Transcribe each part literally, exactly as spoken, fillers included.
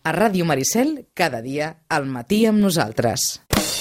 A Ràdio Maricel, cada dia al matí amb nosaltres.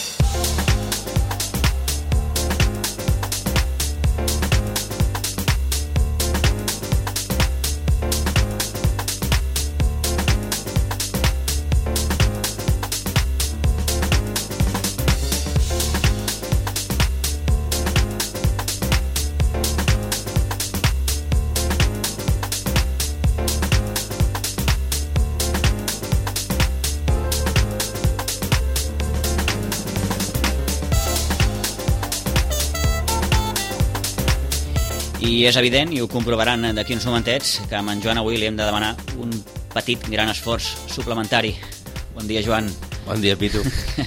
I és evident, i ho comprovaran d'aquí uns momentets, que amb en Joan avui li hem de demanar un petit, gran esforç suplementari. Bon dia, Joan. Bon dia, Pitu.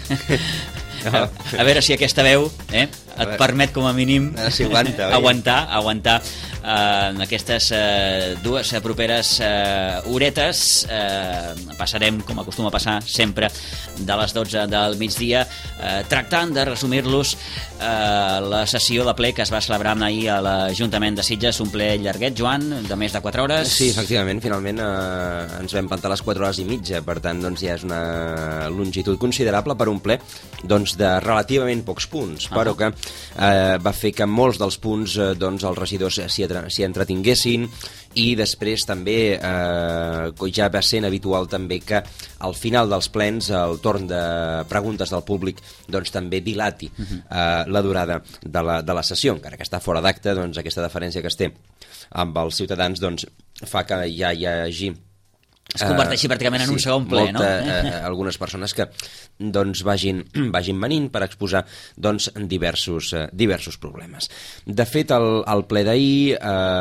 A, a veure si aquesta veu eh, et permet, com a mínim, si aguanta, aguantar, aguantar eh, aquestes eh, dues eh, properes eh, horetes. Eh, passarem, com acostuma a passar sempre, de les dotze del migdia, eh, tractant de resumir-los eh, la sessió de ple que es va celebrar ahir a l'Ajuntament de Sitges, un ple llarguet, Joan, de més de quatre hores. Sí, efectivament, finalment eh, ens vam plantar les quatre hores i mitja, per tant, doncs, ja és una longitud considerable per un ple, doncs, de relativament pocs punts, ah. però que eh, va fer que molts dels punts eh, doncs, els regidors s'hi s'hi entretinguessin, i després també eh, ja va sent habitual també que al final dels plens el torn de preguntes del públic doncs també dilati eh, la durada de la, de la sessió, encara que està fora d'acte, doncs aquesta deferència que es té amb els ciutadans doncs fa que ja hi hagi es converteixi pràcticament en sí, un segon ple, molta, no? Eh, algunes persones que doncs, vagin, vagin venint per exposar doncs, diversos, eh, diversos problemes. De fet, el, el ple d'ahir,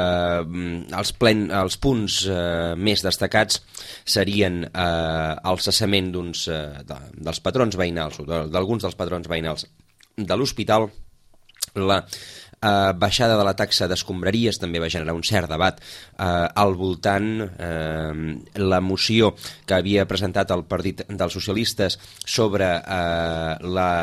eh, els, plen, els punts eh, més destacats serien eh, el cessament d'uns, eh, de, dels patrons veïnals, o d'alguns dels patrons veïnals de l'hospital, la Uh, baixada de la taxa d'escombraries, també va generar un cert debat uh, al voltant uh, la moció que havia presentat el Partit dels Socialistes sobre uh,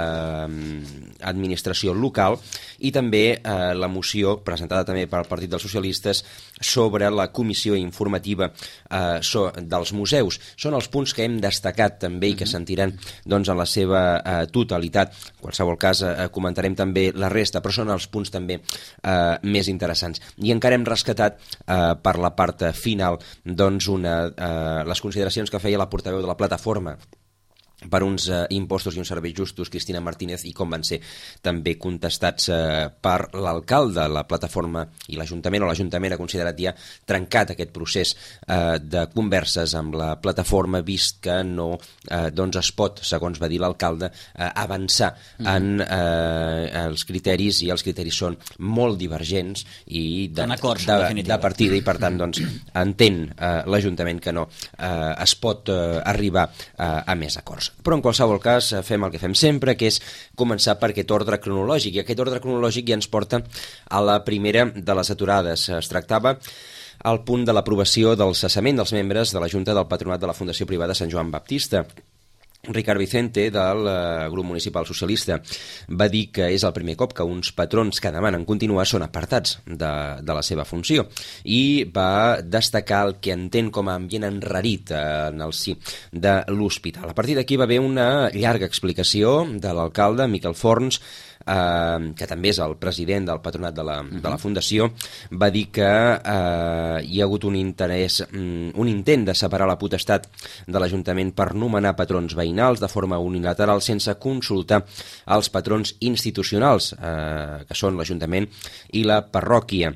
l'administració local, i també uh, la moció presentada també pel Partit dels Socialistes sobre la comissió informativa uh, so, dels museus. Són els punts que hem destacat també i que sentiran doncs, en la seva uh, totalitat. En qualsevol cas uh, comentarem també la resta, però són els punts també Uh, més interessants. I encara hem rescatat uh, per la part final doncs una, uh, les consideracions que feia la portaveu de la plataforma per uns eh, impostos i uns serveis justos, Cristina Martínez, i com van ser també contestats eh, per l'alcalde. La plataforma i l'Ajuntament, o l'Ajuntament ha considerat ja trencat aquest procés eh, de converses amb la plataforma, vist que no eh, doncs es pot, segons va dir l'alcalde, eh, avançar mm. en eh, els criteris, i els criteris són molt divergents i de, acords, de, de partida, i per tant doncs, entén eh, l'Ajuntament que no eh, es pot eh, arribar eh, a més acords. Però en qualsevol cas fem el que fem sempre, que és començar per aquest ordre cronològic, i aquest ordre cronològic ja ens porta a la primera de les aturades. Es tractava al punt de l'aprovació del cessament dels membres de la Junta del Patronat de la Fundació Privada Sant Joan Baptista. Ricard Vicente, del eh, grup municipal socialista, va dir que és el primer cop que uns patrons que demanen continuar són apartats de, de la seva funció, i va destacar el que entén com a ambient enrarit eh, en el si de l'hospital. A partir d'aquí va haver una llarga explicació de l'alcalde, Miquel Forns, eh, que també és el president del patronat de la, de la fundació, va dir que eh, hi ha hagut un interès, un intent de separar la potestat de l'Ajuntament per nomenar patrons veïnals de forma unilateral sense consultar els patrons institucionals, eh, que són l'Ajuntament i la parròquia.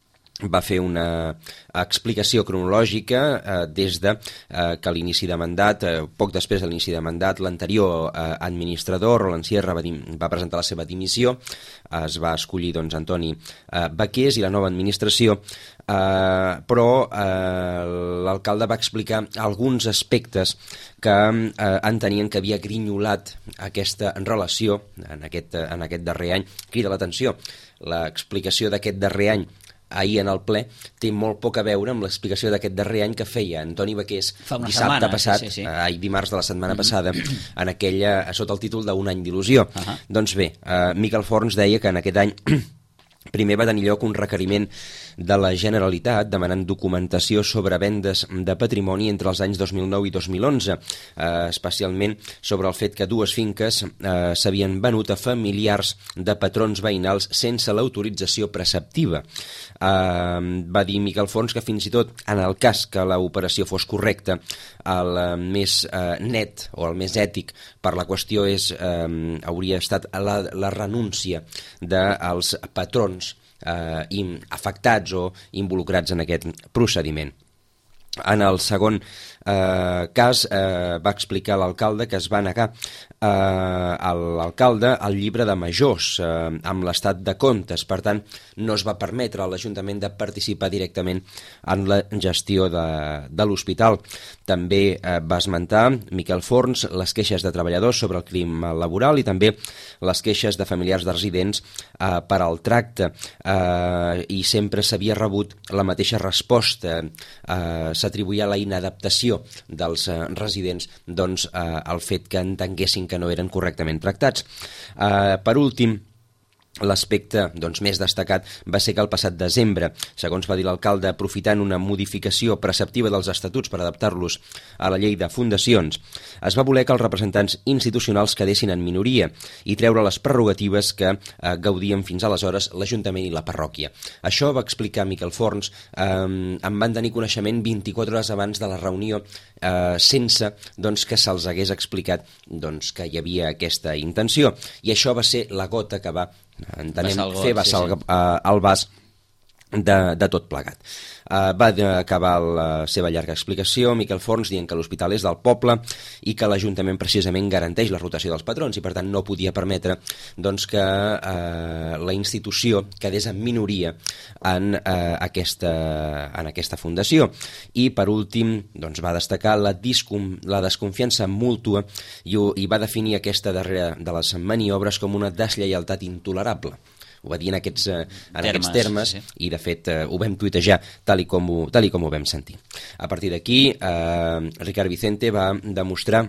Va fer una explicació cronològica eh, des de eh, que a l'inici de mandat, eh, poc després de l'inici de mandat, l'anterior eh, administrador, Roland Sierra, va, va presentar la seva dimissió, es va escollir doncs, Antoni eh, Baqués, i la nova administració, eh, però eh, l'alcalde va explicar alguns aspectes que eh, entenien que havia grinyolat aquesta relació en aquest, en aquest darrer any. Crida l'atenció, l'explicació d'aquest darrer any ahir en el ple té molt poc a veure amb l'explicació d'aquest darrer any que feia Antoni Baqués dissabte setmana, passat, sí, sí, sí. ahir dimarts de la setmana mm-hmm. passada, en aquella, sota el títol d'un any d'il·lusió. Uh-huh. Doncs bé, eh, Miquel Forns deia que en aquest any primer va tenir lloc un requeriment de la Generalitat demanant documentació sobre vendes de patrimoni entre els anys dos mil nou i dos mil onze, eh, especialment sobre el fet que dues finques eh, s'havien venut a familiars de patrons veïnals sense l'autorització preceptiva. Eh, va dir Miquel Forns que fins i tot en el cas que l'operació fos correcta, el eh, més eh, net o el més ètic per la qüestió és, eh, hauria estat la, la renúncia dels patrons eh, afectats o involucrats en aquest procediment. En el segon eh, cas eh, va explicar l'alcalde que es va negar eh, a l'alcalde el llibre de majors eh, amb l'estat de comptes. Per tant, no es va permetre a l'Ajuntament de participar directament en la gestió de, de l'hospital. També eh, va esmentar Miquel Forns les queixes de treballadors sobre el crim laboral i també les queixes de familiars de residents eh, per al tracte eh, i sempre s'havia rebut la mateixa resposta. Eh, s'atribuïa la inadaptació dels eh, residents doncs, eh, al fet que entenguessin que no eren correctament tractats. Eh, per últim, l'aspecte doncs, més destacat va ser que el passat desembre, segons va dir l'alcalde, aprofitant una modificació preceptiva dels estatuts per adaptar-los a la llei de fundacions, es va voler que els representants institucionals quedessin en minoria i treure les prerrogatives que eh, gaudien fins aleshores l'Ajuntament i la parròquia. Això va explicar Miquel Forns, eh, en van tenir coneixement vint-i-quatre hores abans de la reunió eh, sense doncs, que se'ls hagués explicat doncs, que hi havia aquesta intenció. I això va ser la gota que va entenem got, fer vessar sí, sí. el, el vas de, de tot plegat. Uh, va acabar la seva llarga explicació Miquel Forns dient que l'hospital és del poble i que l'Ajuntament precisament garanteix la rotació dels patrons i per tant no podia permetre doncs, que uh, la institució quedés en minoria en, uh, aquesta, en aquesta fundació. I per últim doncs, va destacar la, discom, la desconfiança mútua i, i va definir aquesta darrera de les maniobres com una deslleialtat intolerable. Ho va dir en aquests, en termes, aquests termes sí. I de fet eh, ho vam tuitejar tal i com ho, tal i com ho vam sentir. A partir d'aquí, eh, Ricard Vicente va demostrar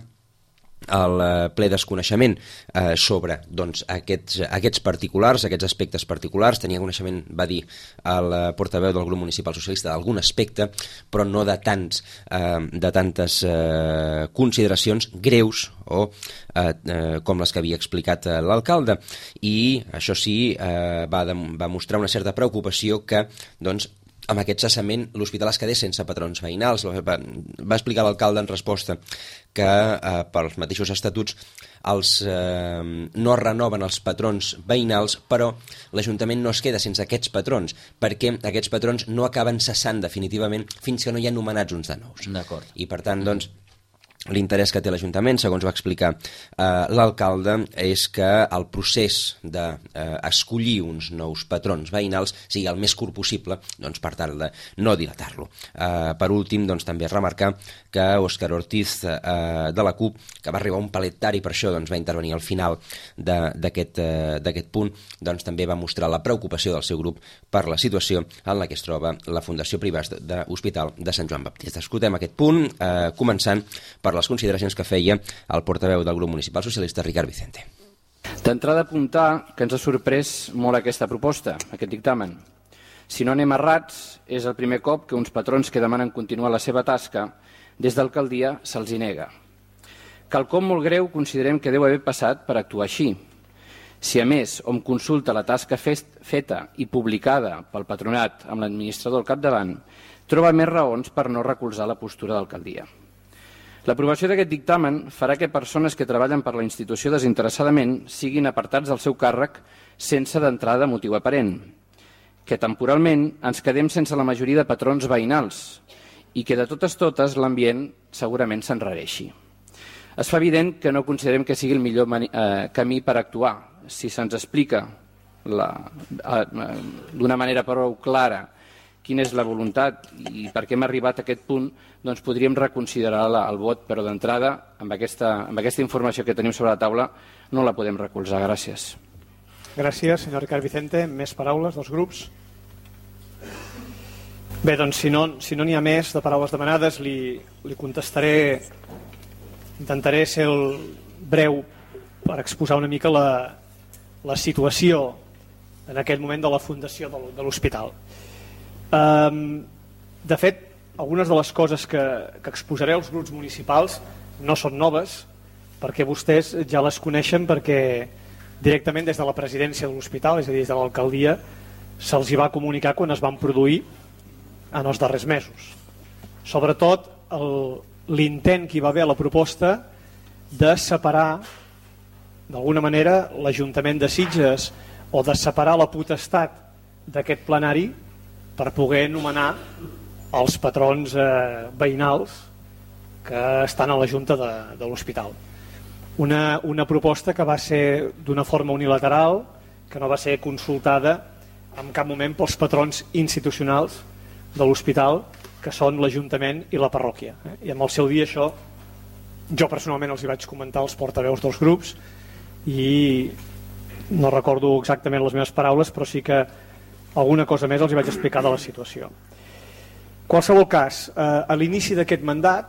el ple desconeixement eh, sobre doncs, aquests, aquests particulars, aquests aspectes particulars. Tenia coneixement, va dir el portaveu del grup municipal socialista, d'algun aspecte, però no de, tants, eh, de tantes eh, consideracions greus o eh, eh, com les que havia explicat eh, l'alcalde. I això sí, eh, va, de, va mostrar una certa preocupació que doncs, amb aquest cessament l'hospital es quedés sense patrons veïnals. Va, va explicar l'alcalde en resposta que eh, pels mateixos estatuts els, eh, no es renoven els patrons veïnals, però l'Ajuntament no es queda sense aquests patrons, perquè aquests patrons no acaben cessant definitivament fins que no hi ha nomenats uns de nous. D'acord. I per tant, doncs, l'interès que té l'Ajuntament, segons va explicar eh, l'alcalde, és que el procés d'escollir eh, uns nous patrons veïnals sigui el més curt possible doncs, per tal de no dilatar-lo. Eh, per últim, doncs, també remarcar que Òscar Ortiz eh, de la CUP, que va arribar un palet tard i per això doncs, va intervenir al final d'aquest eh, punt, doncs, també va mostrar la preocupació del seu grup per la situació en la que es troba la Fundació Privats de l'Hospital de Sant Joan Baptista. Escoltem aquest punt, eh, començant per les consideracions que feia el portaveu del grup municipal socialista, Ricard Vicente. D'entrada, apuntar que ens ha sorprès molt aquesta proposta, aquest dictamen. Si no anem errats, és el primer cop que uns patrons que demanen continuar la seva tasca des d'alcaldia se'ls hi nega. Quelcom molt greu considerem que deu haver passat per actuar així. Si a més hom consulta la tasca feta i publicada pel patronat amb l'administrador al capdavant, troba més raons per no recolzar la postura d'alcaldia. L'aprovació d'aquest dictamen farà que persones que treballen per la institució desinteressadament siguin apartats del seu càrrec sense d'entrada motiu aparent, que temporalment ens quedem sense la majoria de patrons veïnals i que de totes totes l'ambient segurament s'enrareixi. Es fa evident que no considerem que sigui el millor eh, camí per actuar. Si se'ns explica eh, d'una manera prou clara quina és la voluntat i per què hem arribat a aquest punt, doncs podríem reconsiderar la, el vot, però d'entrada, amb, aquesta, amb aquesta informació que tenim sobre la taula, no la podem recolzar. Gràcies. Gràcies, senyor Ricard Vicente. Més paraules dels grups? Bé, doncs si no si no n'hi ha més de paraules demanades, li, li contestaré, intentaré ser el breu per exposar una mica la, la situació en aquest moment de la fundació de l'hospital. De fet, algunes de les coses que, que exposaré als grups municipals no són noves, perquè vostès ja les coneixen, perquè directament des de la presidència de l'hospital, és a dir, des de l'alcaldia, se'ls hi va comunicar quan es van produir en els darrers mesos. Sobretot l'intent que hi va haver a la proposta de separar d'alguna manera l'Ajuntament de Sitges o de separar la potestat d'aquest plenari per poder nomenar els patrons eh, veïnals que estan a la Junta de, de l'hospital. Una, una proposta que va ser d'una forma unilateral, que no va ser consultada en cap moment pels patrons institucionals de l'hospital, que són l'Ajuntament i la parròquia. I en el seu dia això, jo personalment els hi vaig comentar als portaveus dels grups i no recordo exactament les meves paraules, però sí que alguna cosa més els hi vaig explicar de la situació. En qualsevol cas, eh, a l'inici d'aquest mandat,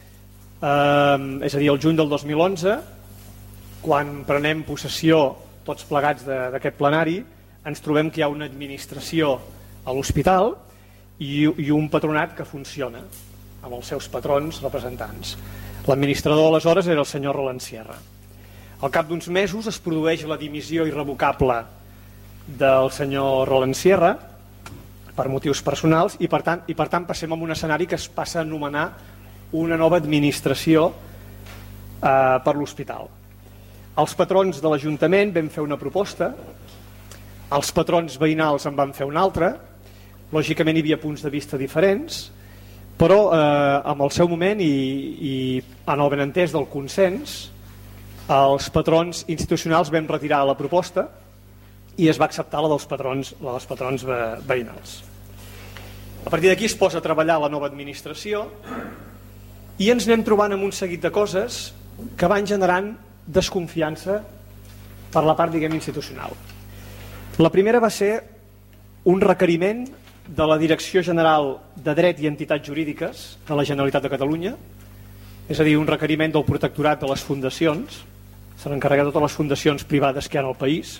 eh, és a dir, el juny del dos mil onze, quan prenem possessió tots plegats d'aquest plenari, ens trobem que hi ha una administració a l'hospital i, i un patronat que funciona amb els seus patrons representants. L'administrador aleshores era el senyor Roland Sierra. Al cap d'uns mesos es produeix la dimissió irrevocable del senyor Roland Sierra per motius personals i per tant, i per tant passem a un escenari que es passa a anomenar una nova administració eh, per l'hospital. Els patrons de l'Ajuntament vam fer una proposta, els patrons veïnals en van fer una altra, lògicament hi havia punts de vista diferents, però eh, en el seu moment i, i en el benentès del consens, els patrons institucionals vam retirar la proposta i es va acceptar la dels patrons, la dels patrons veïnals. A partir d'aquí es posa a treballar la nova administració i ens anem trobant amb un seguit de coses que van generant desconfiança per la part, diguem, institucional. La primera va ser un requeriment de la Direcció General de Dret i Entitats Jurídiques de la Generalitat de Catalunya, és a dir, un requeriment del Protectorat de les Fundacions, se n'encarrega de totes les fundacions privades que hi ha en el país,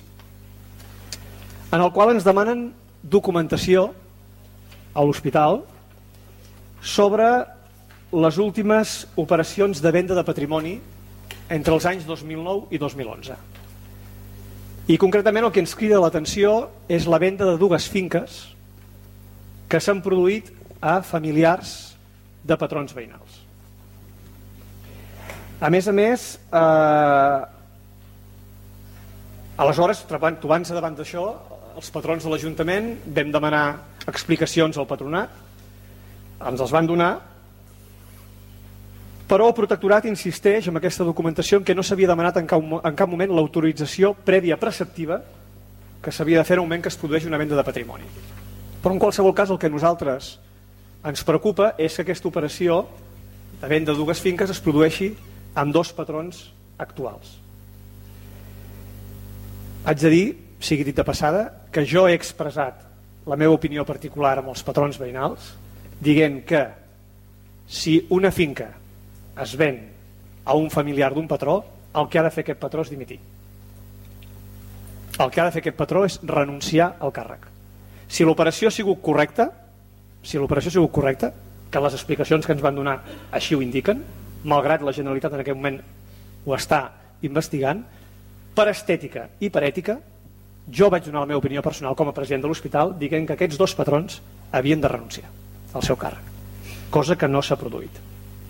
en el qual ens demanen documentació a l'hospital sobre les últimes operacions de venda de patrimoni entre els anys dos mil nou i dos mil onze. I concretament el que ens crida l'atenció és la venda de dues finques que s'han produït a familiars de patrons veïnals. A més a més, eh, aleshores, trobant-se davant d'això, els patrons de l'Ajuntament vam demanar explicacions al patronat, ens els van donar, però el Protectorat insisteix en aquesta documentació en què no s'havia demanat en cap, en cap moment l'autorització prèvia preceptiva que s'havia de fer en el moment que es produeix una venda de patrimoni. Però en qualsevol cas el que a nosaltres ens preocupa és que aquesta operació de venda de dues finques es produeixi amb dos patrons actuals. Haig de dir, sigui dit de passada, que jo he expressat la meva opinió particular amb els patrons veïnals, dient que si una finca es ven a un familiar d'un patró, el que ha de fer aquest patró és dimitir. El que ha de fer aquest patró és renunciar al càrrec. Si l'operació ha sigut correcta, si l'operació ha sigut correcta, que les explicacions que ens van donar així ho indiquen, malgrat la Generalitat en aquest moment ho està investigant, per estètica i per ètica, jo vaig donar la meva opinió personal com a president de l'hospital dient que aquests dos patrons havien de renunciar al seu càrrec, cosa que no s'ha produït.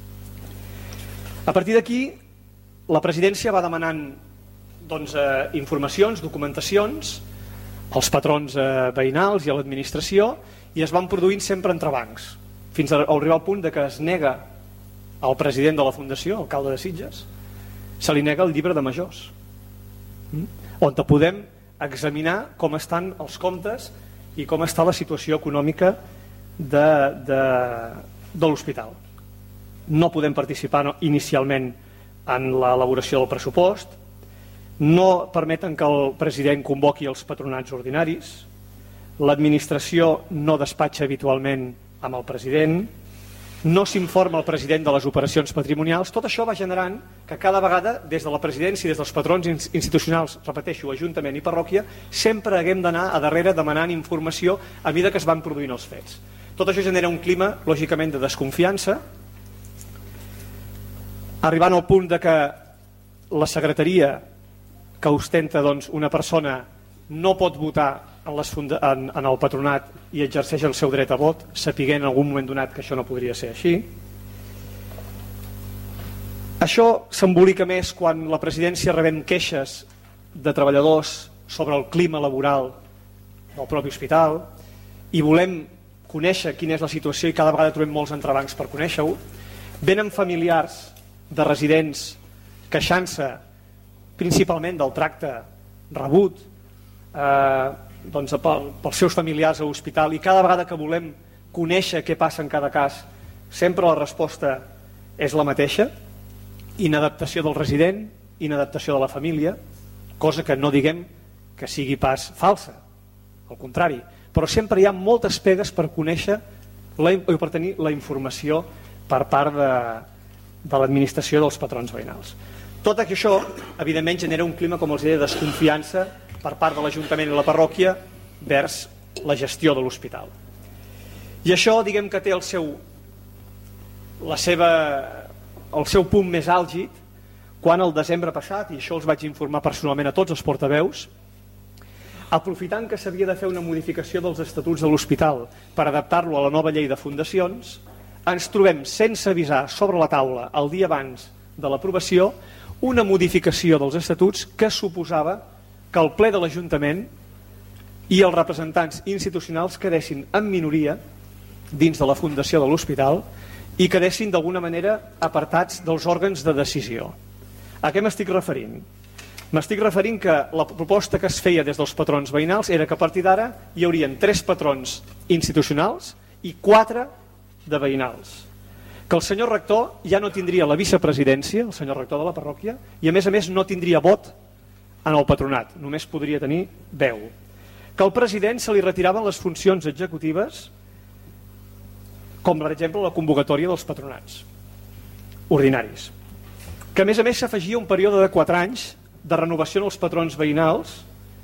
A partir d'aquí, la presidència va demanant doncs, eh, informacions, documentacions als patrons eh, veïnals i a l'administració i es van produint sempre entrebancs, fins a arribar al punt de que es nega al president de la Fundació, alcalde de Sitges, se li nega el llibre de majors, on podem examinar com estan els comptes i com està la situació econòmica de, de, de l'hospital. No podem participar no, inicialment en l'elaboració del pressupost, no permeten que el president convoqui els patronats ordinaris, l'administració no despatxa habitualment amb el president, no s'informa el president de les operacions patrimonials. Tot això va generant que cada vegada des de la presidència i des dels patrons institucionals, repeteixo, Ajuntament i Parròquia, sempre haguem d'anar a darrere demanant informació a mesura que es van produint els fets. Tot això genera un clima, lògicament, de desconfiança, arribant al punt de que la secretaria que ostenta doncs, una persona no pot votar en, les funda en, en el patronat i exerceix el seu dret a vot, sapiguent en algun moment donat que això no podria ser així. Això s'embolica més quan la presidència rebem queixes de treballadors sobre el clima laboral del propi hospital i volem conèixer quina és la situació i cada vegada trobem molts entrebancs per conèixer-ho. Venen familiars de residents queixant-se principalment del tracte rebut eh, doncs, pel, pels seus familiars a l'hospital, i cada vegada que volem conèixer què passa en cada cas sempre la resposta és la mateixa: inadaptació del resident, inadaptació de la família, cosa que no diguem que sigui pas falsa, al contrari, però sempre hi ha moltes pegues per conèixer la, per tenir la informació per part de, de l'administració dels patrons veïnals. Tot això, evidentment, genera un clima, com els deia, de desconfiança per part de l'Ajuntament i la parròquia vers la gestió de l'hospital. I això, diguem que té el seu, la seva, el seu punt més àlgid quan el desembre passat, i això els vaig informar personalment a tots els portaveus, aprofitant que s'havia de fer una modificació dels estatuts de l'hospital per adaptar-lo a la nova llei de fundacions, ens trobem sense avisar sobre la taula el dia abans de l'aprovació una modificació dels estatuts que suposava que el ple de l'Ajuntament i els representants institucionals quedessin en minoria dins de la fundació de l'hospital i quedessin d'alguna manera apartats dels òrgans de decisió. A què m'estic referint? M'estic referint que la proposta que es feia des dels patrons veïnals era que a partir d'ara hi haurien tres patrons institucionals i quatre de veïnals. Que el senyor rector ja no tindria la vicepresidència, el senyor rector de la parròquia, i a més a més no tindria vot en el patronat, només podria tenir veu. Que al president se li retiraven les funcions executives, com per exemple la convocatòria dels patronats ordinaris. Que a més a més s'afegia un període de quatre anys de renovació en els patrons veïnals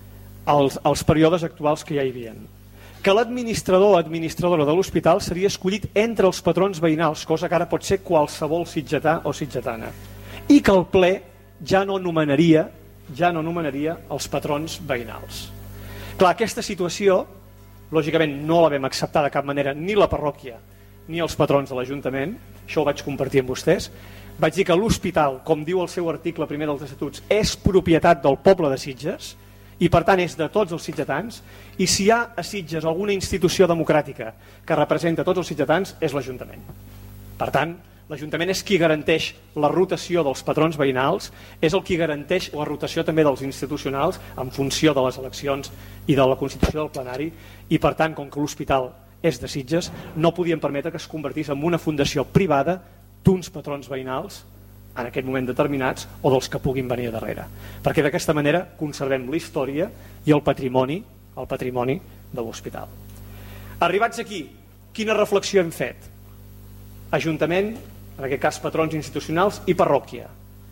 als, als períodes actuals que ja hi havia. Que l'administrador o administradora de l'hospital seria escollit entre els patrons veïnals, cosa que ara pot ser qualsevol sitgetà o sitgetana, i que el ple ja no nomenaria, ja no nomenaria els patrons veïnals. Clar, aquesta situació, lògicament no la vam acceptar de cap manera ni la parròquia ni els patrons de l'Ajuntament, això ho vaig compartir amb vostès. Vaig dir que l'hospital, com diu el seu article primer dels estatuts, és propietat del poble de Sitges, i per tant és de tots els sitgetans, i si hi ha a Sitges alguna institució democràtica que representa tots els sitgetans és l'Ajuntament. Per tant, l'Ajuntament és qui garanteix la rotació dels patrons veïnals, és el qui garanteix la rotació també dels institucionals en funció de les eleccions i de la constitució del plenari, i per tant, com que l'hospital és de Sitges, no podien permetre que es convertís en una fundació privada d'uns patrons veïnals en aquest moment determinats o dels que puguin venir darrere, perquè d'aquesta manera conservem la història i el patrimoni, el patrimoni de l'hospital. Arribats aquí, quina reflexió hem fet? Ajuntament, en aquest cas patrons institucionals i parròquia,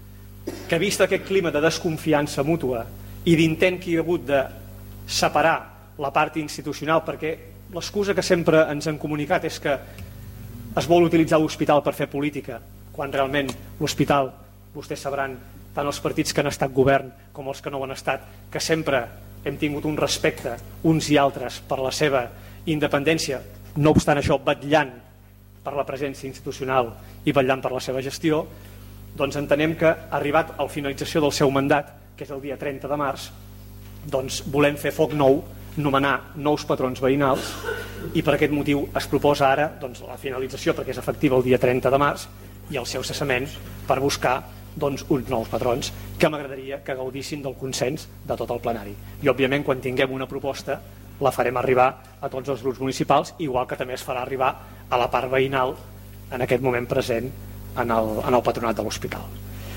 que vist aquest clima de desconfiança mútua i d'intent que hi ha hagut de separar la part institucional, perquè l'excusa que sempre ens han comunicat és que es vol utilitzar l'hospital per fer política, quan realment l'hospital, vostès sabran, tant els partits que han estat govern com els que no ho han estat, que sempre hem tingut un respecte uns i altres per la seva independència, no obstant això vetllant per la presència institucional i vetllant per la seva gestió, doncs entenem que arribat a la finalització del seu mandat, que és el dia trenta de març, doncs volem fer foc nou, nomenar nous patrons veïnals, i per aquest motiu es proposa ara doncs, la finalització, perquè és efectiva el dia trenta de març, i el seu cessament per buscar doncs, uns nous patrons que m'agradaria que gaudissin del consens de tot el plenari. I òbviament quan tinguem una proposta la farem arribar a tots els grups municipals, igual que també es farà arribar a la part veïnal en aquest moment present en el, en el patronat de l'hospital.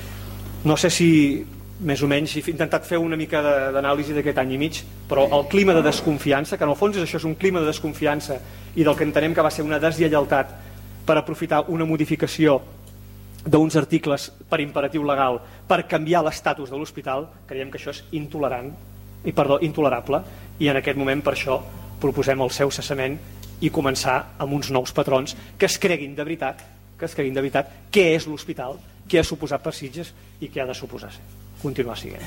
No sé si més o menys he intentat fer una mica d'anàlisi d'aquest any i mig, però el clima de desconfiança, que en el fons és això, és un clima de desconfiança i del que entenem que va ser una deslleialtat per aprofitar una modificació d'uns articles per imperatiu legal per canviar l'estatus de l'hospital, creiem que això és intolerant i perdó, intolerable, i en aquest moment per això proposem el seu cessament i començar amb uns nous patrons que es creguin de veritat que es creguin de veritat què és l'hospital, què ha suposat per Sitges i què ha de suposar ser, continuar siguent.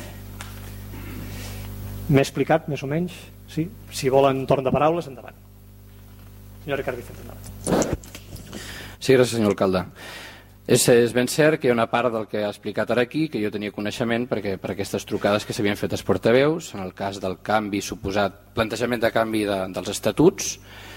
M'he explicat més o menys? Sí? Si volen torn de paraules, endavant. Senyor Ricard Vicente, endavant. Sí, gràcies, senyor alcalde. És, és ben cert que hi ha una part del que ha explicat ara aquí que jo tenia coneixement perquè per aquestes trucades que s'havien fet als portaveus, en el cas del canvi suposat, plantejament de canvi de, dels estatuts,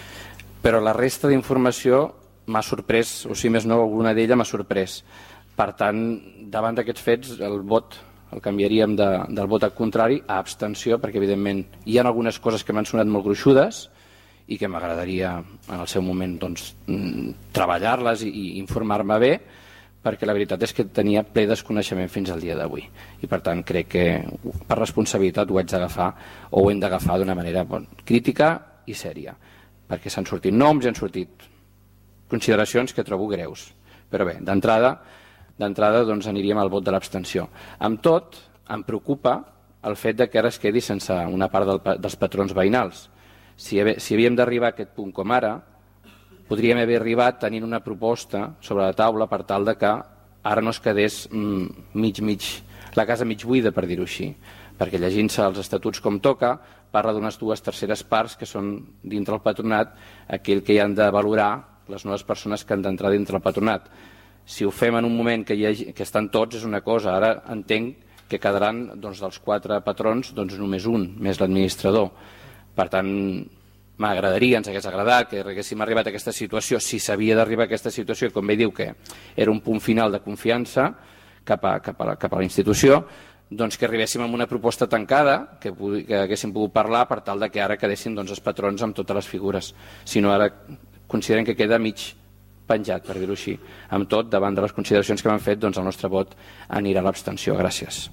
però la resta d'informació m'ha sorprès, o si més no, alguna d'ella m'ha sorprès. Per tant, davant d'aquests fets, el vot el canviaríem de, del vot al contrari a abstenció, perquè evidentment hi ha algunes coses que m'han sonat molt gruixudes i que m'agradaria en el seu moment doncs, treballar-les i, i informar-me bé, perquè la veritat és que tenia ple desconeixement fins al dia d'avui. I per tant crec que per responsabilitat ho haig d'agafar o ho hem d'agafar d'una manera bon, crítica i sèria, perquè s'han sortit noms i han sortit consideracions que trobo greus. Però bé, d'entrada d'entrada doncs, aniríem al vot de l'abstenció. Amb tot, em preocupa el fet de que ara es quedi sense una part del, dels patrons veïnals. Si, si havíem d'arribar a aquest punt com ara, podríem haver arribat tenint una proposta sobre la taula per tal de que ara no es quedés mm, mig, mig, la casa mig buida, per dir-ho així, perquè llegint-se els estatuts com toca, parla d'unes dues terceres parts que són dintre el patronat aquell que hi han de valorar les noves persones que han d'entrar dintre el patronat. Si ho fem en un moment que, hi hagi, que estan tots és una cosa, ara entenc que quedaran doncs, dels quatre patrons doncs, només un, més l'administrador. Per tant, m'agradaria, ens hagués agradat que haguéssim arribat a aquesta situació, si s'havia d'arribar a aquesta situació, com bé diu que era un punt final de confiança cap a, cap a, la, cap a la institució, doncs que arribéssim amb una proposta tancada, que, que haguéssim pogut parlar per tal de que ara quedessin doncs, els patrons amb totes les figures. Si no, ara considerem que queda mig penjat, per dir-ho així. Amb tot, davant de les consideracions que m'han fet, doncs el nostre vot anirà a l'abstenció. Gràcies.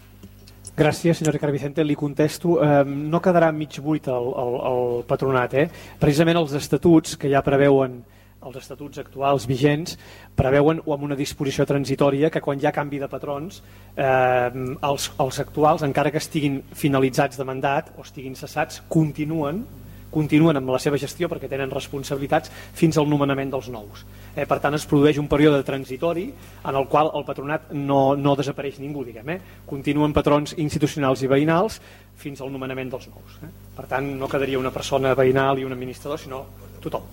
Gràcies, senyor Ricard Vicente. Li contesto. Eh, no quedarà mig buit el, el, el patronat. Eh? Precisament els estatuts que ja preveuen, els estatuts actuals vigents, preveuen o amb una disposició transitòria que quan hi ha canvi de patrons, eh, els, els actuals, encara que estiguin finalitzats de mandat o estiguin cessats, continuen continuen amb la seva gestió perquè tenen responsabilitats fins al nomenament dels nous. Eh, per tant, es produeix un període transitori en el qual el patronat no, no desapareix ningú, diguem, eh? Continuen patrons institucionals i veïnals fins al nomenament dels nous. Eh? Per tant, no quedaria una persona veïnal i un administrador, sinó tothom.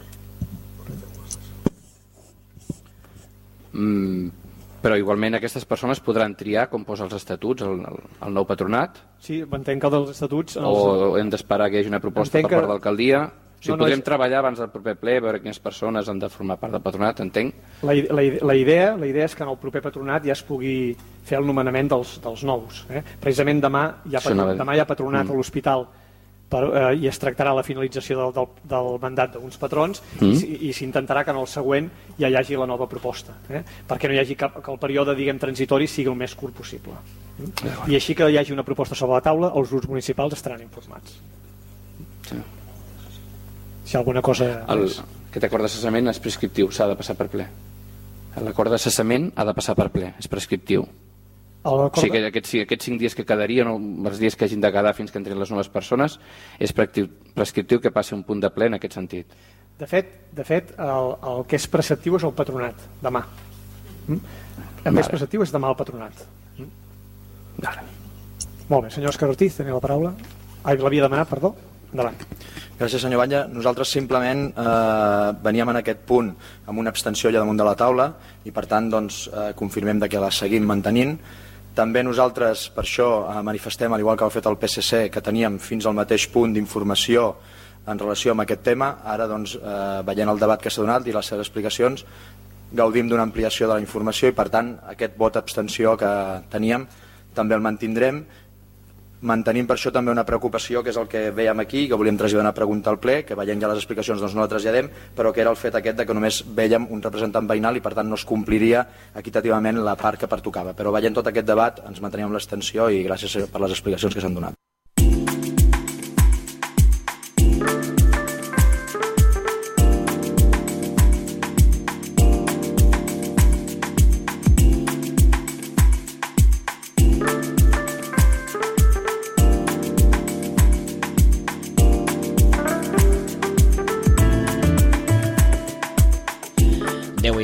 Mm, però igualment aquestes persones podran triar com posa els estatuts el, el, el nou patronat? Sí, entenc que dels estatuts... Els... O hem d'esperar que hi hagi una proposta entenc per part que... de l'alcaldia? O sigui, no, no podrem és... treballar abans del proper ple veure quines persones han de formar part del patronat, entenc? La, la, la, idea, la idea és que en el proper patronat ja es pugui fer el nomenament dels, dels nous. Eh? Precisament demà hi ha, patronat, demà hi ha patronat mm. a l'hospital per, eh, i es tractarà la finalització del, del, del mandat d'uns patrons mm. i, i s'intentarà que en el següent ja hi hagi la nova proposta, eh? perquè no hi hagi cap, que el període diguem, transitori sigui el més curt possible. Mm. I així que hi hagi una proposta sobre la taula, els grups municipals estaran informats. Sí. Si alguna cosa... El, aquest acord de cessament és prescriptiu, s'ha de passar per ple. L'acord de cessament ha de passar per ple, és prescriptiu. O sigui que aquests, aquests cinc dies que quedarien o els dies que hagin de quedar fins que entrin les noves persones és prescriptiu que passi un punt de ple en aquest sentit. De fet, de fet el, el que és preceptiu és el patronat, demà. Mm? El més preceptiu és demà el patronat. Mm? Ara. Molt bé, senyor Òscar Ortiz, teniu la paraula. Ai, l'havia demanat, perdó. Endavant. Gràcies, senyor Batlle. Nosaltres simplement eh, veníem en aquest punt amb una abstenció allà damunt de la taula i per tant doncs, eh, confirmem de que la seguim mantenint. També nosaltres per això eh, manifestem, al igual que ha fet el P S C, que teníem fins al mateix punt d'informació en relació amb aquest tema. Ara doncs, eh, veient el debat que s'ha donat i les seves explicacions, gaudim d'una ampliació de la informació i per tant aquest vot abstenció que teníem també el mantindrem. Mantenim per això també una preocupació, que és el que veiem aquí, que volíem traslladar una pregunta al ple, que veient ja les explicacions doncs no la traslladem, però que era el fet aquest de que només veiem un representant veïnal i per tant no es compliria equitativament la part que pertocava. Però veient tot aquest debat ens manteníem l'extensió i gràcies per les explicacions que s'han donat.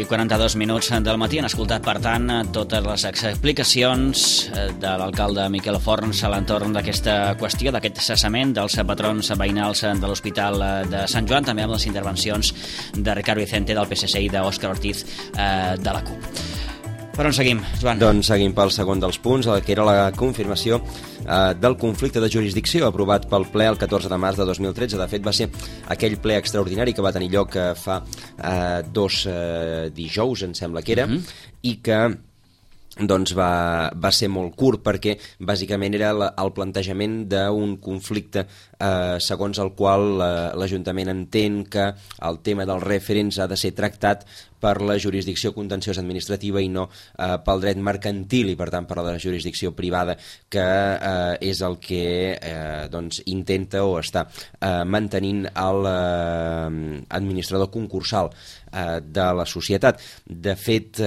quaranta-dos minuts del matí. Han escoltat, per tant, totes les explicacions de l'alcalde Miquel Forns a l'entorn d'aquesta qüestió, d'aquest cessament dels patrons veïnals de l'Hospital de Sant Joan, també amb les intervencions de Ricardo Vicente del P S C i d'Òscar Ortiz de la CUP. Per on seguim, Joan? Doncs seguim pel segon dels punts, que era la confirmació eh, del conflicte de jurisdicció aprovat pel ple el catorze de març de dos mil tretze. De fet, va ser aquell ple extraordinari que va tenir lloc eh, fa eh, dos eh, dijous, em sembla que era, uh-huh. i que doncs va, va ser molt curt perquè bàsicament era la, el plantejament d'un conflicte eh, segons el qual eh, l'Ajuntament entén que el tema dels referents ha de ser tractat per la jurisdicció contenciosa administrativa i no eh, pel dret mercantil i per tant per la jurisdicció privada, que eh, és el que eh, doncs, intenta o està eh, mantenint l'administrador eh, concursal eh, de la societat. De fet,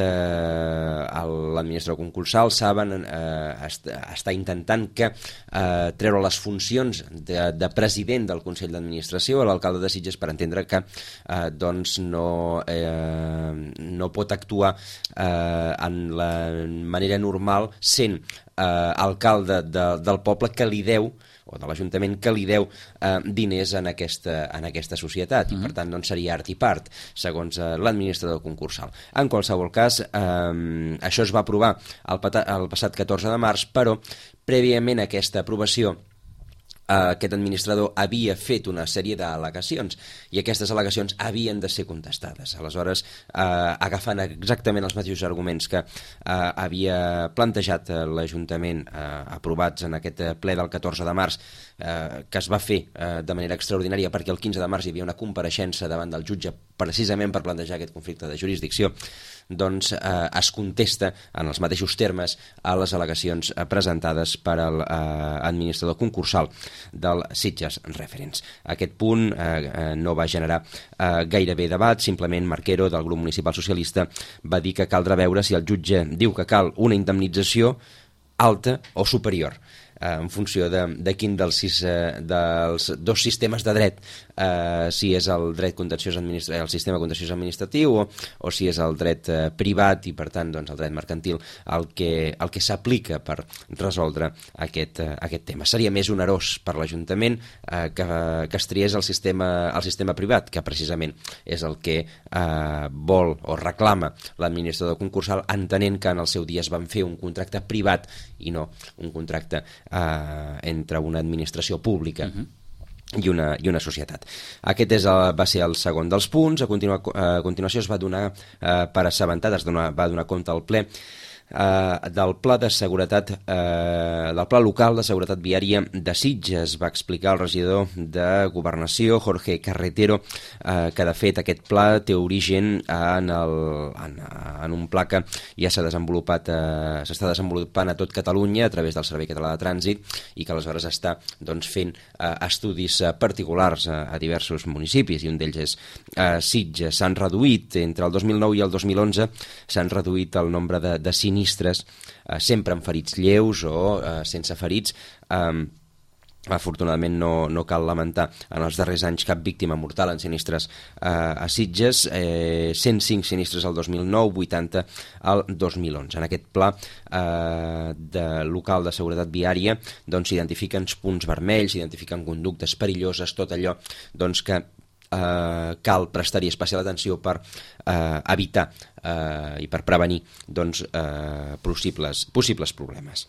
eh, l'administrador concursal, saben, eh, està, està intentant que eh, treure les funcions de, de president del Consell d'Administració a l'alcalde de Sitges per entendre que eh, doncs no eh, no pot actuar eh, en la manera normal sent eh, alcalde de, del poble que li deu o de l'Ajuntament que li deu eh, diners en aquesta, en aquesta societat i per tant doncs, seria art i part segons eh, l'administrador concursal. En qualsevol cas, eh, això es va aprovar el, el passat catorze de març, però prèviament a aquesta aprovació aquest administrador havia fet una sèrie d'al·legacions i aquestes al·legacions havien de ser contestades. Aleshores, eh, agafant exactament els mateixos arguments que eh, havia plantejat l'Ajuntament eh, aprovats en aquest ple del catorze de març, eh, que es va fer eh, de manera extraordinària perquè el quinze de març hi havia una compareixença davant del jutge precisament per plantejar aquest conflicte de jurisdicció, doncs eh, es contesta en els mateixos termes a les al·legacions eh, presentades per l'administrador eh, concursal del Sitges Referents. Aquest punt eh, no va generar eh, gairebé debat, simplement Marquero, del grup municipal socialista, va dir que caldrà veure si el jutge diu que cal una indemnització alta o superior, eh, en funció de, de quin dels, sis, eh, dels dos sistemes de dret, eh, si és el dret contenciós administratiu, el sistema contenciós administratiu o, o si és el dret eh, privat i per tant doncs, el dret mercantil el que, el que s'aplica per resoldre aquest, eh, aquest tema. Seria més onerós per l'Ajuntament eh, que, que es triés el sistema, el sistema privat, que precisament és el que eh, vol o reclama l'administrador concursal, entenent que en el seu dia es van fer un contracte privat i no un contracte eh, entre una administració pública uh-huh. I una, i una societat. Aquest és el, va ser el segon dels punts. A, continua, a continuació es va donar eh, per assabentat, es donar, va donar compte al ple eh, del pla de seguretat eh, del pla local de seguretat viària de Sitges. Va explicar el regidor de Governació, Jorge Carretero, eh, que de fet aquest pla té origen en, el, en, en un pla que ja s'ha desenvolupat eh, s'està desenvolupant a tot Catalunya a través del Servei Català de Trànsit i que aleshores està doncs, fent eh, estudis eh, particulars eh, a diversos municipis i un d'ells és eh, Sitges. S'han reduït entre el dos mil nou i el dos mil onze s'han reduït el nombre de, de sinistres, eh, sempre amb ferits lleus o eh, sense ferits. eh, Afortunadament no, no cal lamentar en els darrers anys cap víctima mortal en sinistres eh, a Sitges, eh, cent cinc sinistres al dos mil nou, vuitanta al dos mil onze. En aquest pla eh, de local de seguretat viària doncs s'identifiquen punts vermells, s'identifiquen conductes perilloses, tot allò doncs, que eh, cal prestar-hi especial atenció per eh, evitar eh, i per prevenir doncs, eh, possibles, possibles problemes.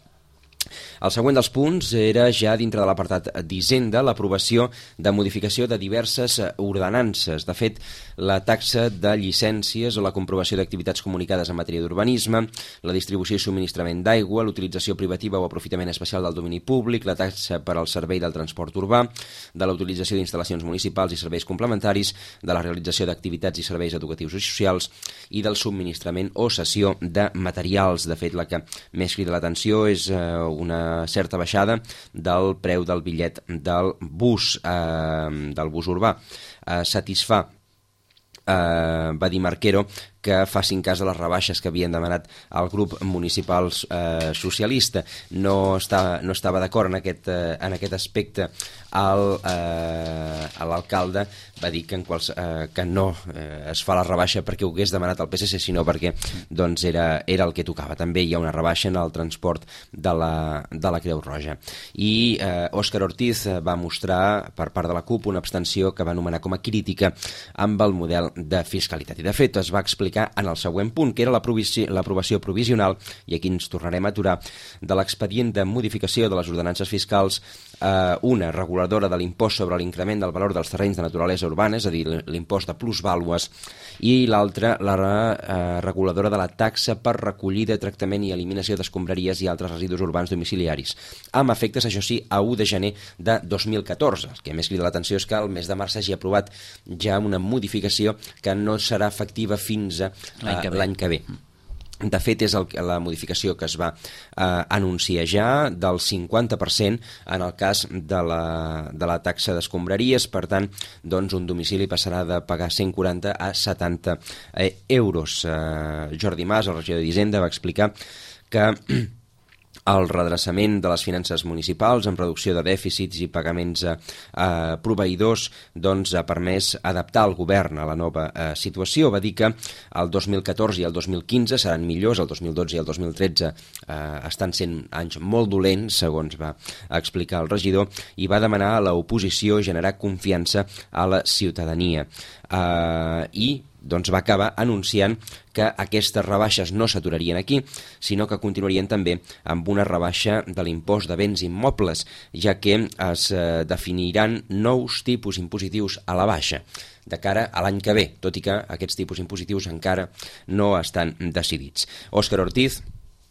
El següent dels punts era ja dintre de l'apartat d'Hisenda l'aprovació de modificació de diverses ordenances. De fet, la taxa de llicències o la comprovació d'activitats comunicades en matèria d'urbanisme, la distribució i subministrament d'aigua, l'utilització privativa o aprofitament especial del domini públic, la taxa per al servei del transport urbà, de la utilització d'instal·lacions municipals i serveis complementaris, de la realització d'activitats i serveis educatius i socials i del subministrament o cessió de materials. De fet, la que més crida l'atenció és eh, una certa baixada del preu del bitllet del bus, eh, del bus urbà. Eh, satisfà, eh, va dir Marquero, que facin cas de les rebaixes que havien demanat el grup municipal eh, socialista. No, està, no estava d'acord en, aquest, eh, en aquest aspecte. El, eh, l'alcalde va dir que, en quals, eh, que no eh, es fa la rebaixa perquè ho hagués demanat el P S C, sinó perquè doncs, era, era el que tocava. També hi ha una rebaixa en el transport de la, de la Creu Roja. I eh, Òscar Ortiz va mostrar per part de la CUP una abstenció que va anomenar com a crítica amb el model de fiscalitat. I de fet es va explicar en el següent punt, que era l'aprovació provisional, i aquí ens tornarem a aturar, de l'expedient de modificació de les ordenances fiscals, eh, una reguladora de l'impost sobre l'increment del valor dels terrenys de naturalesa urbana, és a dir, l'impost de plusvàlues, i l'altra, la eh, reguladora de la taxa per recollida, tractament i eliminació d'escombraries i altres residus urbans domiciliaris, amb efectes, això sí, a u de gener de dos mil catorze. El que més crida l'atenció és que el mes de març s'hagi aprovat ja una modificació que no serà efectiva fins a uh, l'any que ve. De fet, és el, la modificació que es va eh, anunciar ja del cinquanta per cent en el cas de la, de la taxa d'escombraries. Per tant, doncs, un domicili passarà de pagar cent quaranta a setanta eh, euros. Eh, Jordi Mas, el regidor d'Hisenda, va explicar que el redreçament de les finances municipals amb reducció de dèficits i pagaments a, a proveïdors doncs, ha permès adaptar el govern a la nova eh, situació. Va dir que el dos mil catorze i el dos mil quinze seran millors, el dos mil dotze i el dos mil tretze eh, estan sent anys molt dolents, segons va explicar el regidor, i va demanar a l'oposició generar confiança a la ciutadania. Eh, I doncs va acabar anunciant que aquestes rebaixes no s'aturarien aquí, sinó que continuarien també amb una rebaixa de l'impost de béns immobles, ja que es eh, definiran nous tipus impositius a la baixa de cara a l'any que ve, tot i que aquests tipus impositius encara no estan decidits. Òscar Ortiz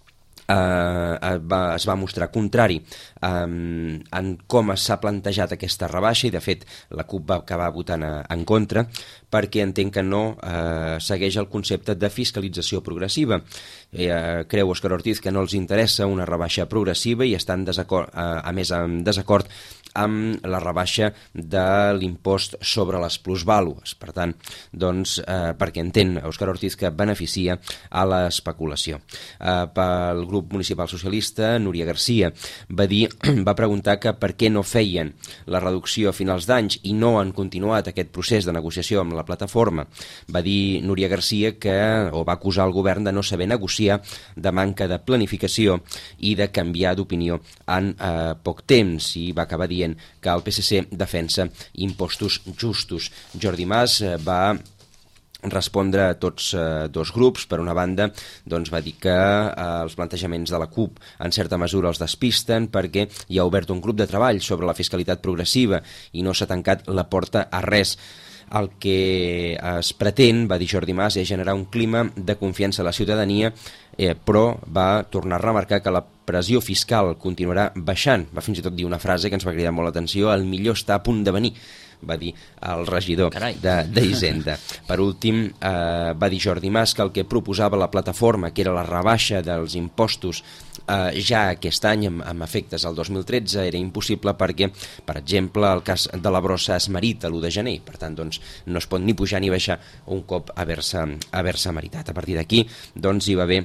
Uh, va, es va mostrar contrari um, en com s'ha plantejat aquesta rebaixa, i de fet la CUP va acabar votant a, en contra, perquè entenc que no uh, segueix el concepte de fiscalització progressiva. Uh, creu Òscar Ortiz que no els interessa una rebaixa progressiva i estan desacord, uh, a més en desacord amb la rebaixa de l'impost sobre les plusvàlues. Per tant, doncs, eh, perquè entén Òscar Ortiz que beneficia a l'especulació. Eh, pel grup municipal socialista, Núria Garcia va dir, va preguntar que per què no feien la reducció a finals d'anys i no han continuat aquest procés de negociació amb la plataforma. Va dir Núria Garcia que, o va acusar el govern de no saber negociar, de manca de planificació i de canviar d'opinió en eh, poc temps, i va acabar dient que el P S C defensa impostos justos. Jordi Mas eh, va respondre a tots eh, dos grups. Per una banda, doncs va dir que eh, els plantejaments de la CUP en certa mesura els despisten perquè hi ha obert un grup de treball sobre la fiscalitat progressiva i no s'ha tancat la porta a res. El que es pretén, va dir Jordi Mas, és generar un clima de confiança a la ciutadania, eh, però va tornar a remarcar que la pressió fiscal continuarà baixant. Va fins i tot dir una frase que ens va cridar molt l'atenció: el millor està a punt de venir, va dir el regidor d'Hisenda. Per últim, eh, va dir Jordi Mas que el que proposava la plataforma, que era la rebaixa dels impostos eh, ja aquest any amb, amb efectes al dos mil tretze, era impossible perquè, per exemple, el cas de la brossa es merita l'u de gener, per tant, doncs, no es pot ni pujar ni baixar un cop haver-se haver-se meritat. A partir d'aquí, doncs, hi va haver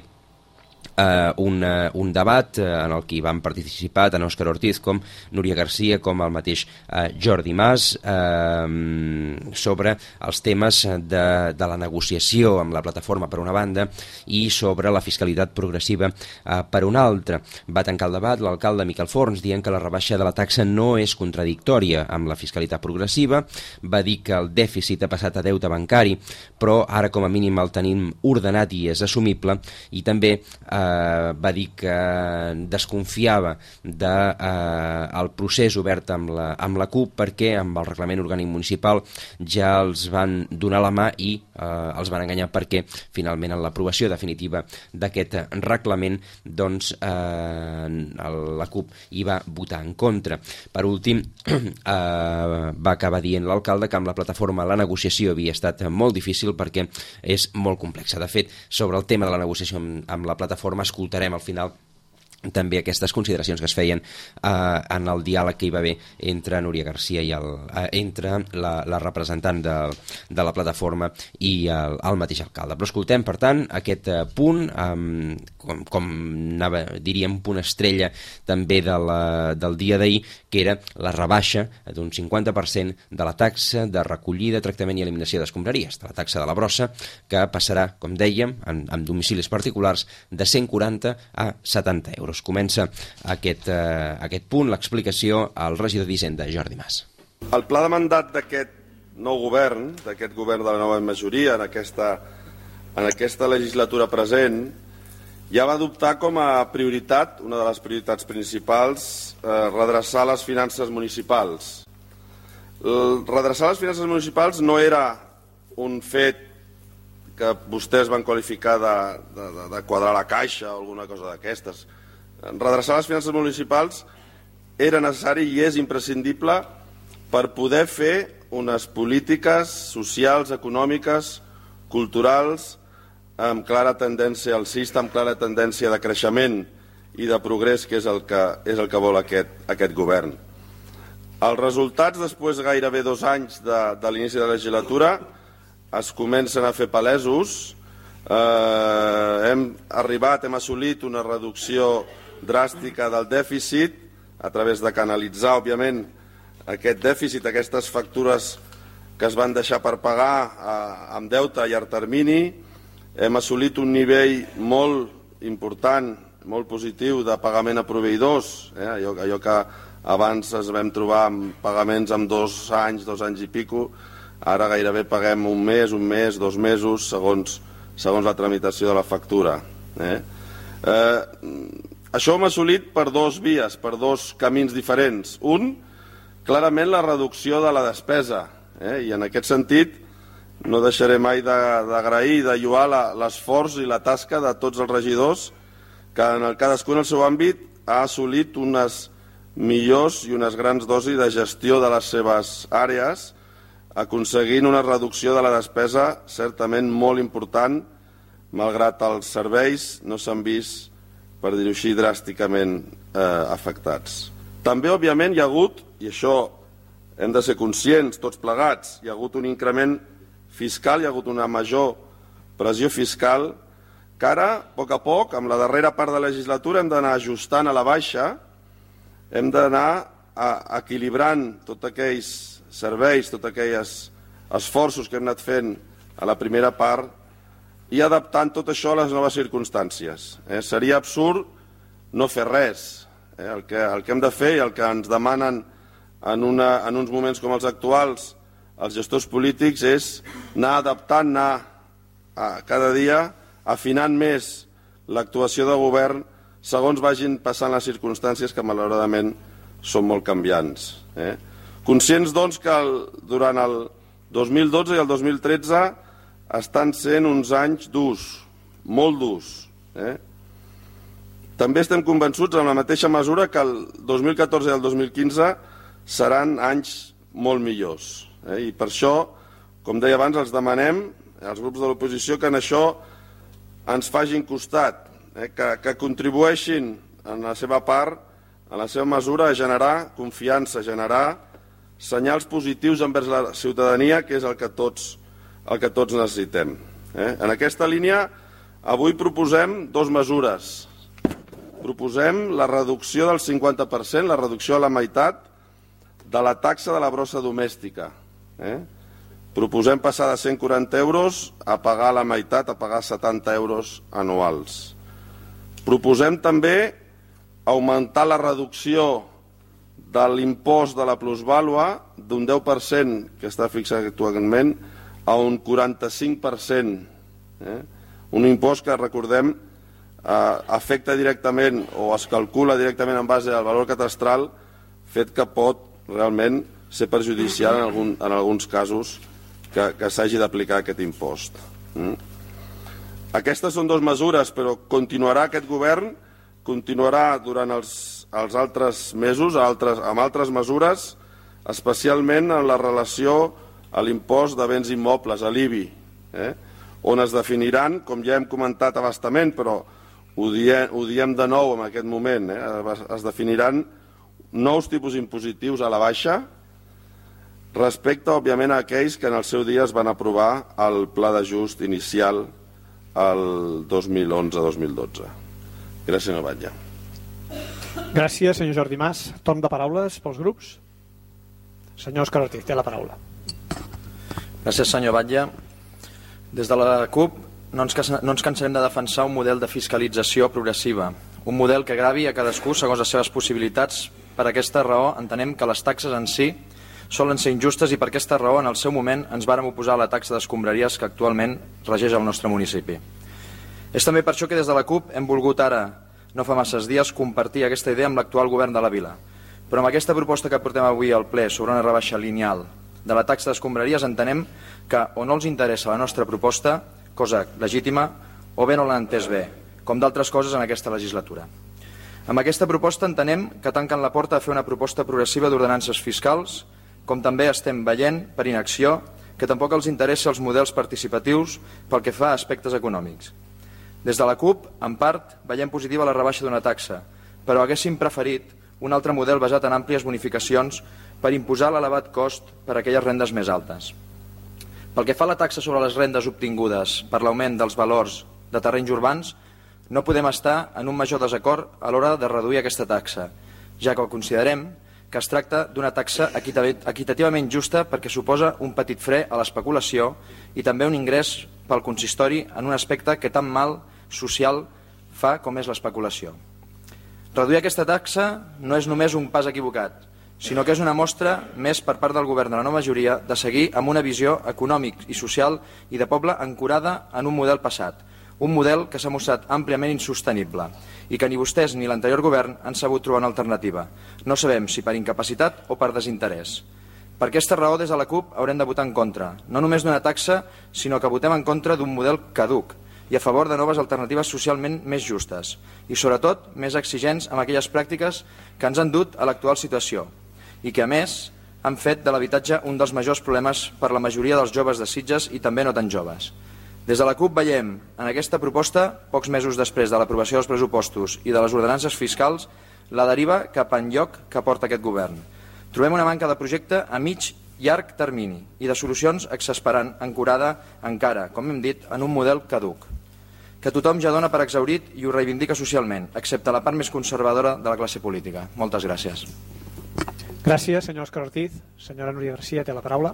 Uh, un, uh, un debat uh, en el que hi van participar tant Òscar Ortiz com Núria Garcia com el mateix uh, Jordi Mas uh, sobre els temes de, de la negociació amb la plataforma per una banda i sobre la fiscalitat progressiva uh, per una altra. Va tancar el debat l'alcalde Miquel Forns dient que la rebaixa de la taxa no és contradictòria amb la fiscalitat progressiva. Va dir que el dèficit ha passat a deute bancari, però ara com a mínim el tenim ordenat i és assumible, i també eh, va dir que desconfiava del de, eh, procés obert amb la, amb la CUP perquè amb el reglament orgànic municipal ja els van donar la mà i eh, els van enganyar perquè finalment en l'aprovació definitiva d'aquest reglament doncs eh, la CUP hi va votar en contra. Per últim, eh, va acabar dient l'alcalde que amb la plataforma la negociació havia estat molt difícil perquè és molt complexa. De fet, sobre el tema de la negociació amb, amb la plataforma escoltarem al final també aquestes consideracions que es feien eh, en el diàleg que hi va haver entre Núria Garcia i el, eh, entre la, la representant de, de la plataforma i el, el mateix alcalde. Però escoltem, per tant, aquest eh, punt, eh, com, com anava, diríem, punt estrella també de la, del dia d'ahir, que era la rebaixa d'un cinquanta per cent de la taxa de recollida, tractament i eliminació d'escombraries, de la taxa de la brossa, que passarà, com dèiem, en, en domicilis particulars, de cent quaranta a setanta euros. Comença aquest, eh, aquest punt, l'explicació al regidor d'Hisenda, Jordi Mas. El pla de mandat d'aquest nou govern, d'aquest govern de la nova majoria, en aquesta, en aquesta legislatura present, ja va adoptar com a prioritat, una de les prioritats principals, eh, redreçar les finances municipals. El, redreçar les finances municipals no era un fet que vostès van qualificar de, de, de quadrar la caixa o alguna cosa d'aquestes. Redreçar les finances municipals era necessari i és imprescindible per poder fer unes polítiques socials, econòmiques, culturals, amb clara tendència alcista, amb clara tendència de creixement i de progrés, que és el que, és el que vol aquest, aquest govern. Els resultats, després de gairebé dos anys de, de l'inici de la legislatura, es comencen a fer palesos. Eh, hem arribat, hem assolit una reducció dràstica del dèficit a través de canalitzar, òbviament, aquest dèficit, aquestes factures que es van deixar per pagar eh, amb deute a llarg termini. Hem assolit un nivell molt important, molt positiu de pagament a proveïdors, eh, allò, allò que abans es vam trobar amb pagaments amb dos anys, dos anys i pico, ara gairebé paguem un mes, un mes, dos mesos, segons, segons la tramitació de la factura. Eh? Eh, Això ho hem assolit per dos vies, per dos camins diferents. Un, clarament la reducció de la despesa, eh? I en aquest sentit no deixaré mai d'agrair i de lloar l'esforç i la tasca de tots els regidors que en el, cadascú en el seu àmbit ha assolit unes millors i unes grans dosis de gestió de les seves àrees, aconseguint una reducció de la despesa certament molt important, malgrat els serveis no s'han vist, per dir-ho així, dràsticament eh, afectats. També, òbviament, hi ha hagut, i això hem de ser conscients tots plegats, hi ha hagut un increment fiscal, hi ha hagut una major pressió fiscal, que ara, a poc a poc, amb la darrera part de la legislatura, hem d'anar ajustant a la baixa, hem d'anar equilibrant tots aquells serveis, tots aquells esforços que hem anat fent a la primera part, i adaptant tot això a les noves circumstàncies. Eh? Seria absurd no fer res. Eh? El, que, el que hem de fer i el que ens demanen en, una, en uns moments com els actuals els gestors polítics és anar adaptant, anar a, cada dia afinant més l'actuació de govern segons vagin passant les circumstàncies que malauradament són molt canviants. Eh? Conscients, doncs, que el, durant el dos mil dotze i el dos mil tretze estan sent uns anys durs, molt durs. Eh? També estem convençuts en la mateixa mesura que el dos mil catorze i el dos mil quinze seran anys molt millors. Eh? I per això, com deia abans, els demanem als grups de l'oposició que en això ens facin costat, eh? que, que contribueixin en la seva part, en la seva mesura, a generar confiança, a generar senyals positius envers la ciutadania, que és el que tots el que tots necessitem. Eh? En aquesta línia, avui proposem dues mesures. Proposem la reducció del cinquanta per cent, la reducció a la meitat de la taxa de la brossa domèstica. Eh? Proposem passar de cent quaranta euros a pagar la meitat, a pagar setanta euros anuals. Proposem també augmentar la reducció de l'impost de la plusvàlua d'un deu per cent, que està fixat actualment, a un quaranta-cinc per cent. Eh? Un impost que, recordem, eh, afecta directament o es calcula directament en base al valor catastral, fet que pot realment ser perjudicial en, algun, en alguns casos que, que s'hagi d'aplicar aquest impost. Mm? Aquestes són dues mesures, però continuarà aquest govern, continuarà durant els, els altres mesos altres, amb altres mesures, especialment en la relació a l'impost de béns immobles, a l'I B I, eh? on es definiran, com ja hem comentat a bastament, però ho diem, ho diem de nou en aquest moment, eh? Es definiran nous tipus impositius a la baixa respecte, òbviament, a aquells que en el seu dia es van aprovar el pla d'ajust inicial el dos mil onze dos mil dotze. Gràcies, senyor Batlle. Gràcies, senyor Jordi Mas. Torn de paraules pels grups. Senyor Òscar Ortiz, té la paraula. Gràcies, senyor Batlle. Des de la CUP no ens, no ens cansarem de defensar un model de fiscalització progressiva, un model que gravi a cadascú segons les seves possibilitats. Per aquesta raó entenem que les taxes en si solen ser injustes i per aquesta raó en el seu moment ens vàrem oposar a la taxa d'escombraries que actualment regeix el nostre municipi. És també per això que des de la CUP hem volgut ara, no fa masses dies, compartir aquesta idea amb l'actual govern de la vila. Però amb aquesta proposta que portem avui al ple sobre una rebaixa lineal de la taxa d'escombraries entenem que o no els interessa la nostra proposta, cosa legítima, o bé no l'han entès bé, com d'altres coses en aquesta legislatura. Amb aquesta proposta entenem que tanquen la porta a fer una proposta progressiva d'ordenances fiscals, com també estem veient, per inacció, que tampoc els interessa els models participatius pel que fa a aspectes econòmics. Des de la CUP, en part, veiem positiva la rebaixa d'una taxa, però haguéssim preferit un altre model basat en àmplies bonificacions per imposar l'elevat cost per a aquelles rendes més altes. Pel que fa a la taxa sobre les rendes obtingudes per l'augment dels valors de terrenys urbans, no podem estar en un major desacord a l'hora de reduir aquesta taxa, ja que considerem que es tracta d'una taxa equitativament justa perquè suposa un petit fre a l'especulació i també un ingrés pel consistori en un aspecte que tan mal social fa com és l'especulació. Reduir aquesta taxa no és només un pas equivocat, sinó que és una mostra més per part del govern de la nova majoria de seguir amb una visió econòmic i social i de poble ancorada en un model passat, un model que s'ha mostrat àmpliament insostenible i que ni vostès ni l'anterior govern han sabut trobar una alternativa. No sabem si per incapacitat o per desinterès. Per aquesta raó, des de la CUP haurem de votar en contra, no només d'una taxa, sinó que votem en contra d'un model caduc i a favor de noves alternatives socialment més justes i, sobretot, més exigents amb aquelles pràctiques que ens han dut a l'actual situació i que, a més, han fet de l'habitatge un dels majors problemes per la majoria dels joves de Sitges i també no tan joves. Des de la CUP veiem en aquesta proposta, pocs mesos després de l'aprovació dels pressupostos i de les ordenances fiscals, la deriva cap enlloc que porta aquest govern. Trobem una manca de projecte a mig llarg termini i de solucions exasperant, ancorada encara, com hem dit, en un model caduc, que tothom ja dona per exhaurit i ho reivindica socialment, excepte la part més conservadora de la classe política. Moltes gràcies. Gràcies, senyor Òscar Ortiz. Senyora Núria Garcia, té la paraula.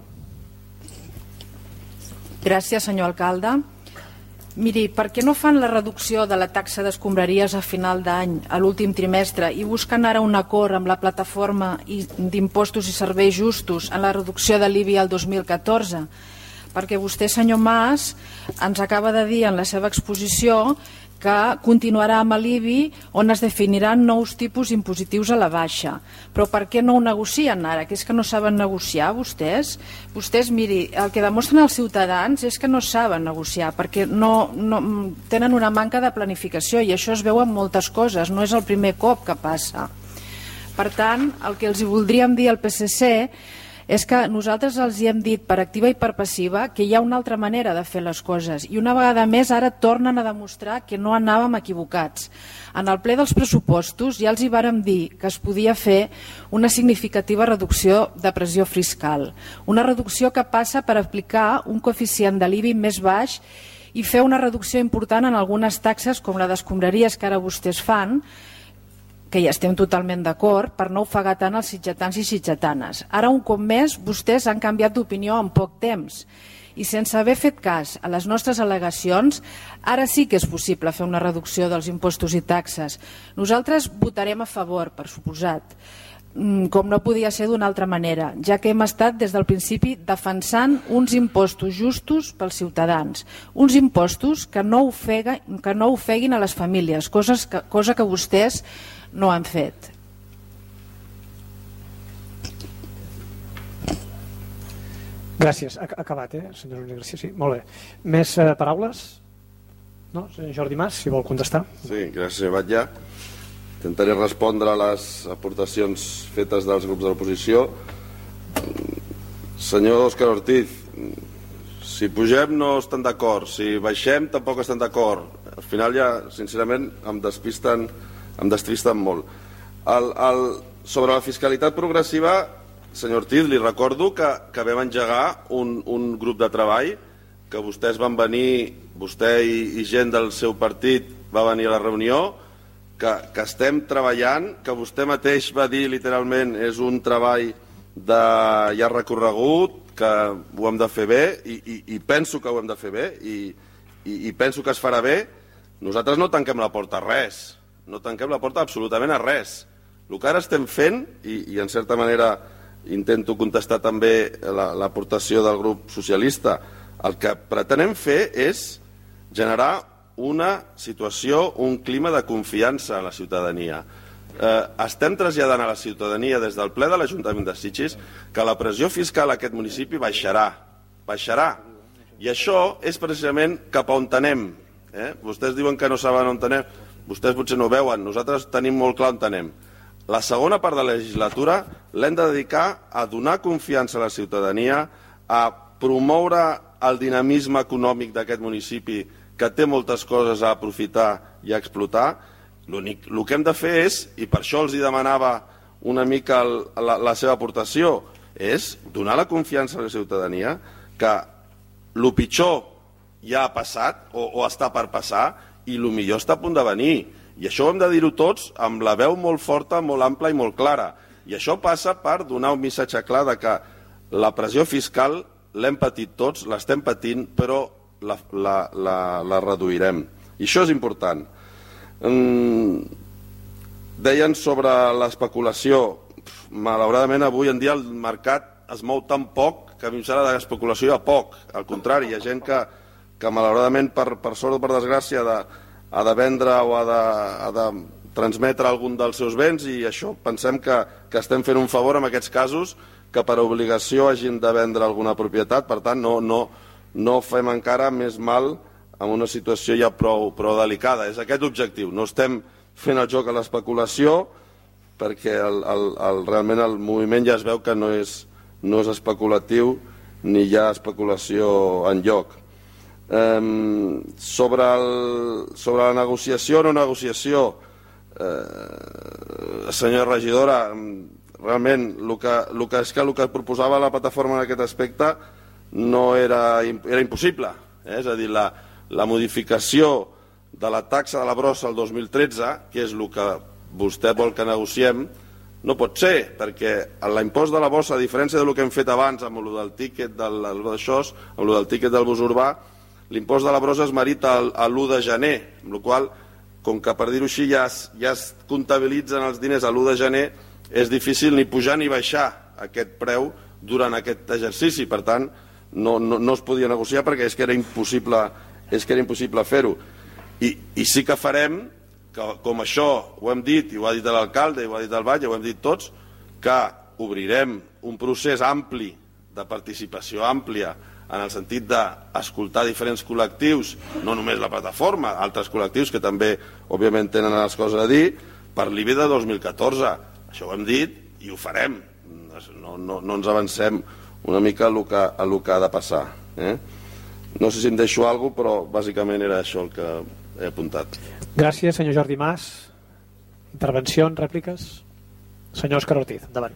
Gràcies, senyor alcalde. Miri, per què no fan la reducció de la taxa d'escombraries a final d'any, a l'últim trimestre, i busquen ara un acord amb la plataforma d'impostos i serveis justos en la reducció de l'I B I al dos mil catorze? Perquè vostè, senyor Mas, ens acaba de dir en la seva exposició que continuarà amb l'I B I on es definiran nous tipus impositius a la baixa. Però per què no ho negocien ara? Que és que no saben negociar vostès? Vostès, miri, el que demostren els ciutadans és que no saben negociar perquè no, no, tenen una manca de planificació i això es veu en moltes coses, no és el primer cop que passa. Per tant, el que els voldríem dir al P S C és que nosaltres els hi hem dit per activa i per passiva que hi ha una altra manera de fer les coses i una vegada més ara tornen a demostrar que no anàvem equivocats. En el ple dels pressupostos ja els hi vàrem dir que es podia fer una significativa reducció de pressió fiscal, una reducció que passa per aplicar un coeficient de l'I B I més baix i fer una reducció important en algunes taxes com la d'escombraries que ara vostès fan, que ja estem totalment d'acord, per no ofegar tant els sitgetans i sitgetanes. Ara, un cop més, vostès han canviat d'opinió en poc temps i sense haver fet cas a les nostres al·legacions, ara sí que és possible fer una reducció dels impostos i taxes. Nosaltres votarem a favor, per suposat, com no podia ser d'una altra manera, ja que hem estat des del principi defensant uns impostos justos pels ciutadans, uns impostos que no ofeguen, que no ofeguin a les famílies, coses que, cosa que vostès no han fet. Gràcies. Ha acabat, eh, senyora Núria Garcia? Sí, molt bé. Més eh, paraules? No? Senyor Jordi Mas, si vol contestar. Sí, gràcies, senyor Batlle. Intentaré respondre a les aportacions fetes dels grups de l'oposició. Senyor Òscar Ortiz, si pugem no estan d'acord, si baixem tampoc estan d'acord. al final ja, sincerament, em despisten, em despisten molt. El, el, sobre la fiscalitat progressiva, senyor Ortiz, li recordo que, que vam engegar un, un grup de treball, que vostès van venir, vostè i, i gent del seu partit va venir a la reunió, que, que estem treballant, que vostè mateix va dir literalment és un treball de ja recorregut, que ho hem de fer bé, i, i, i penso que ho hem de fer bé, i, i, i penso que es farà bé. Nosaltres no tanquem la porta a res, no tanquem la porta absolutament a res. El que ara estem fent, i, i en certa manera intento contestar també l'aportació del grup socialista, el que pretenem fer és generar una situació, un clima de confiança a la ciutadania. Eh, estem traslladant a la ciutadania des del ple de l'Ajuntament de Sitges que la pressió fiscal a aquest municipi baixarà, baixarà. I això és precisament cap a on anem. Eh? Vostès diuen que no saben on anem, vostès potser no ho veuen, nosaltres tenim molt clar on anem. La segona part de la legislatura l'hem de dedicar a donar confiança a la ciutadania, a promoure el dinamisme econòmic d'aquest municipi, que té moltes coses a aprofitar i a explotar. L'únic, el que hem de fer és, i per això els demanava una mica el, la, la seva aportació, és donar la confiança a la ciutadania que el pitjor ja ha passat o, o està per passar i el millor està a punt de venir. I això ho hem de dir-ho tots amb la veu molt forta, molt ampla i molt clara. I això passa per donar un missatge clar de que la pressió fiscal l'hem patit tots, l'estem patint, però la, la, la, la reduirem. I això és important. Mm, deien sobre l'especulació. Malauradament avui en dia el mercat es mou tan poc que a mi em sembla d'especulació hi ha poc. Al contrari, hi ha gent que, que malauradament per, per sort o per desgràcia de, ha de vendre o ha de, ha de transmetre algun dels seus béns, i això pensem que, que estem fent un favor en aquests casos, que per obligació hagin de vendre alguna propietat. Per tant, no, no, no fem encara més mal en una situació ja prou, prou delicada. És aquest l'objectiu. No estem fent el joc a l'especulació, perquè el, el, el, realment el moviment ja es veu que no és, no és especulatiu ni hi ha especulació en lloc. Um, sobre, el, sobre la negociació o no negociació, eh, senyora regidora, realment el que, el que és que el que proposava la plataforma en aquest aspecte no era, era impossible. Eh? És a dir, la, la modificació de la taxa de la brossa el dos mil tretze, que és el que vostè vol que negociem, no pot ser, perquè l'impost de la bossa, a diferència del que hem fet abans amb el del tíquet del, d'això, amb el del tíquet del bus urbà, l'impost de la brossa es merita a l'u de gener, amb la qual cosa, com que per dir-ho així ja es, ja es comptabilitzen els diners a l'u de gener, és difícil ni pujar ni baixar aquest preu durant aquest exercici. Per tant, no, no, no es podia negociar perquè és que era impossible, és que era impossible fer-ho. I, I sí que farem, que, com això ho hem dit, i ho ha dit l'alcalde, i ho ha dit el Batlle, ho hem dit tots, que obrirem un procés ampli de participació àmplia en el sentit d'escoltar diferents col·lectius, no només la plataforma, altres col·lectius que també, òbviament, tenen les coses a dir, per l'I B I de dos mil catorze. Això ho hem dit i ho farem. No, no, no ens avancem una mica a el que, a el que ha de passar. Eh? No sé si em deixo alguna cosa, però bàsicament era això el que he apuntat. Gràcies, senyor Jordi Mas. Intervencions, rèpliques? Senyor Òscar Ortiz, endavant.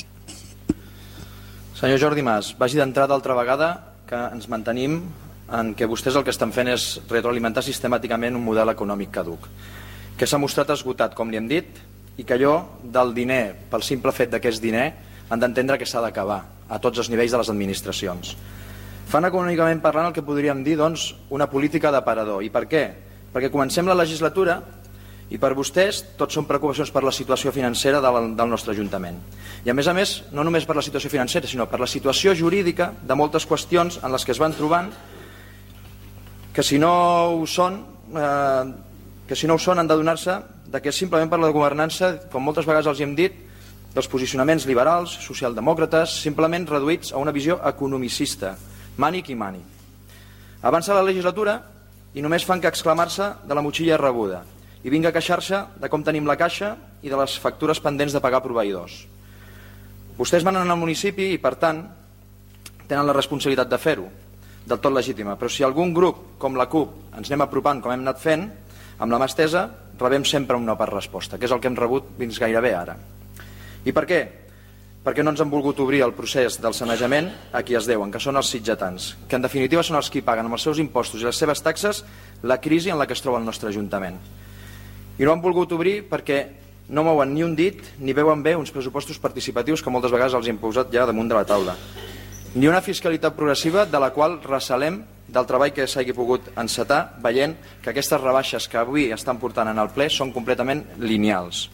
Senyor Jordi Mas, vagi d'entrada altra vegada que ens mantenim en què vostès el que estan fent és retroalimentar sistemàticament un model econòmic caduc, que s'ha mostrat esgotat, com li hem dit, i que allò del diner, pel simple fet que és diner, han d'entendre que s'ha d'acabar a tots els nivells de les administracions. Fan econòmicament parlant el que podríem dir, doncs, una política d'aparador. I per què? Perquè comencem la legislatura i per vostès tot són preocupacions per la situació financera del, del nostre Ajuntament. I a més a més, no només per la situació financera, sinó per la situació jurídica de moltes qüestions en les que es van trobant que si no ho són, eh, que si no ho són han d'adonar-se de que simplement per la governança, com moltes vegades els hem dit, dels posicionaments liberals, socialdemòcrates, simplement reduïts a una visió economicista, mani qui mani. Avança la legislatura i només fan que exclamar-se de la motxilla rebuda i vinga a queixar-se de com tenim la caixa i de les factures pendents de pagar proveïdors. Vostès manen al municipi i, per tant, tenen la responsabilitat de fer-ho. del tot legítima, però si algun grup com la CUP ens anem apropant com hem anat fent, amb la mà estesa rebem sempre un no per resposta, que és el que hem rebut fins gairebé ara. I per què? Perquè no ens han volgut obrir el procés del sanejament a qui es deuen, que són els sitgetans, que en definitiva són els qui paguen amb els seus impostos i les seves taxes la crisi en la que es troba el nostre Ajuntament. I no han volgut obrir perquè no mouen ni un dit ni veuen bé uns pressupostos participatius que moltes vegades els hem posat ja damunt de la taula. Ni una fiscalitat progressiva de la qual recelem del treball que s'hagi pogut encetar veient que aquestes rebaixes que avui estan portant en el ple són completament lineals.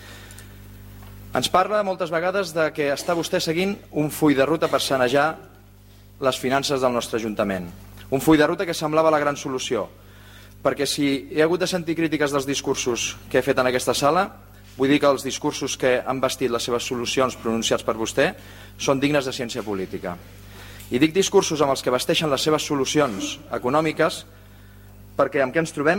Ens parla moltes vegades de que està vostè seguint un full de ruta per sanejar les finances del nostre Ajuntament. Un full de ruta que semblava la gran solució. Perquè si he hagut de sentir crítiques dels discursos que he fet en aquesta sala, vull dir que els discursos que han vestit les seves solucions pronunciats per vostè són dignes de ciència política. I dic discursos amb els que vesteixen les seves solucions econòmiques perquè amb què ens trobem?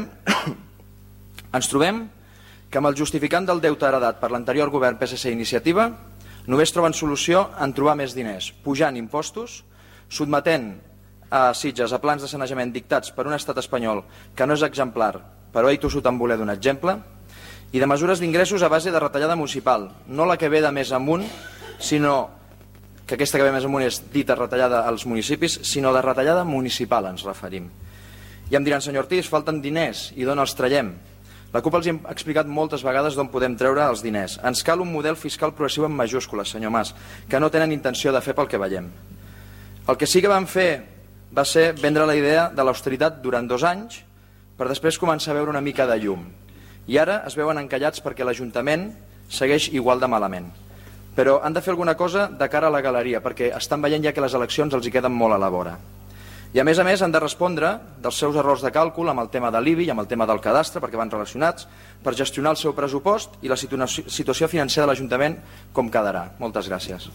Ens trobem que amb el justificant del deute heredat per l'anterior govern P S C Iniciativa només troben solució en trobar més diners, pujant impostos, sotmetent a Sitges a plans de sanejament dictats per un estat espanyol que no és exemplar, però ell tossut en voler d'un exemple, i de mesures d'ingressos a base de retallada municipal, no la que ve de més amunt, sinó que aquesta que ve més amunt és dita retallada als municipis, sinó de retallada municipal ens referim. I em diran, senyor Ortiz, falten diners, i d'on els traiem? La CUP els hem explicat moltes vegades d'on podem treure els diners. Ens cal un model fiscal progressiu en majúscules, senyor Mas, que no tenen intenció de fer pel que veiem. El que sí que van fer va ser vendre la idea de l'austeritat durant dos anys per després començar a veure una mica de llum. I ara es veuen encallats perquè l'Ajuntament segueix igual de malament. Però han de fer alguna cosa de cara a la galeria, perquè estan veient ja que les eleccions els hi queden molt a la vora. I a més a més han de respondre dels seus errors de càlcul amb el tema de l'I B I i amb el tema del cadastre, perquè van relacionats, per gestionar el seu pressupost i la situació financera de l'Ajuntament com quedarà. Moltes gràcies.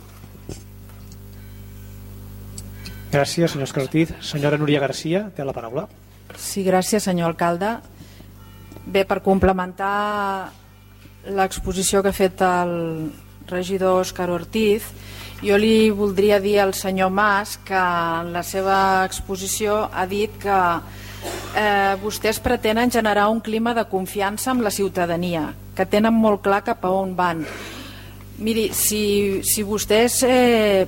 Gràcies, senyor Ortiz. Senyora Núria Garcia, té la paraula. Sí, gràcies, senyor alcalde. Bé, per complementar l'exposició que ha fet el regidor Òscar Ortiz, jo li voldria dir al senyor Mas que en la seva exposició ha dit que eh, vostès pretenen generar un clima de confiança amb la ciutadania, que tenen molt clar cap a on van. Miri, si, si vostès eh,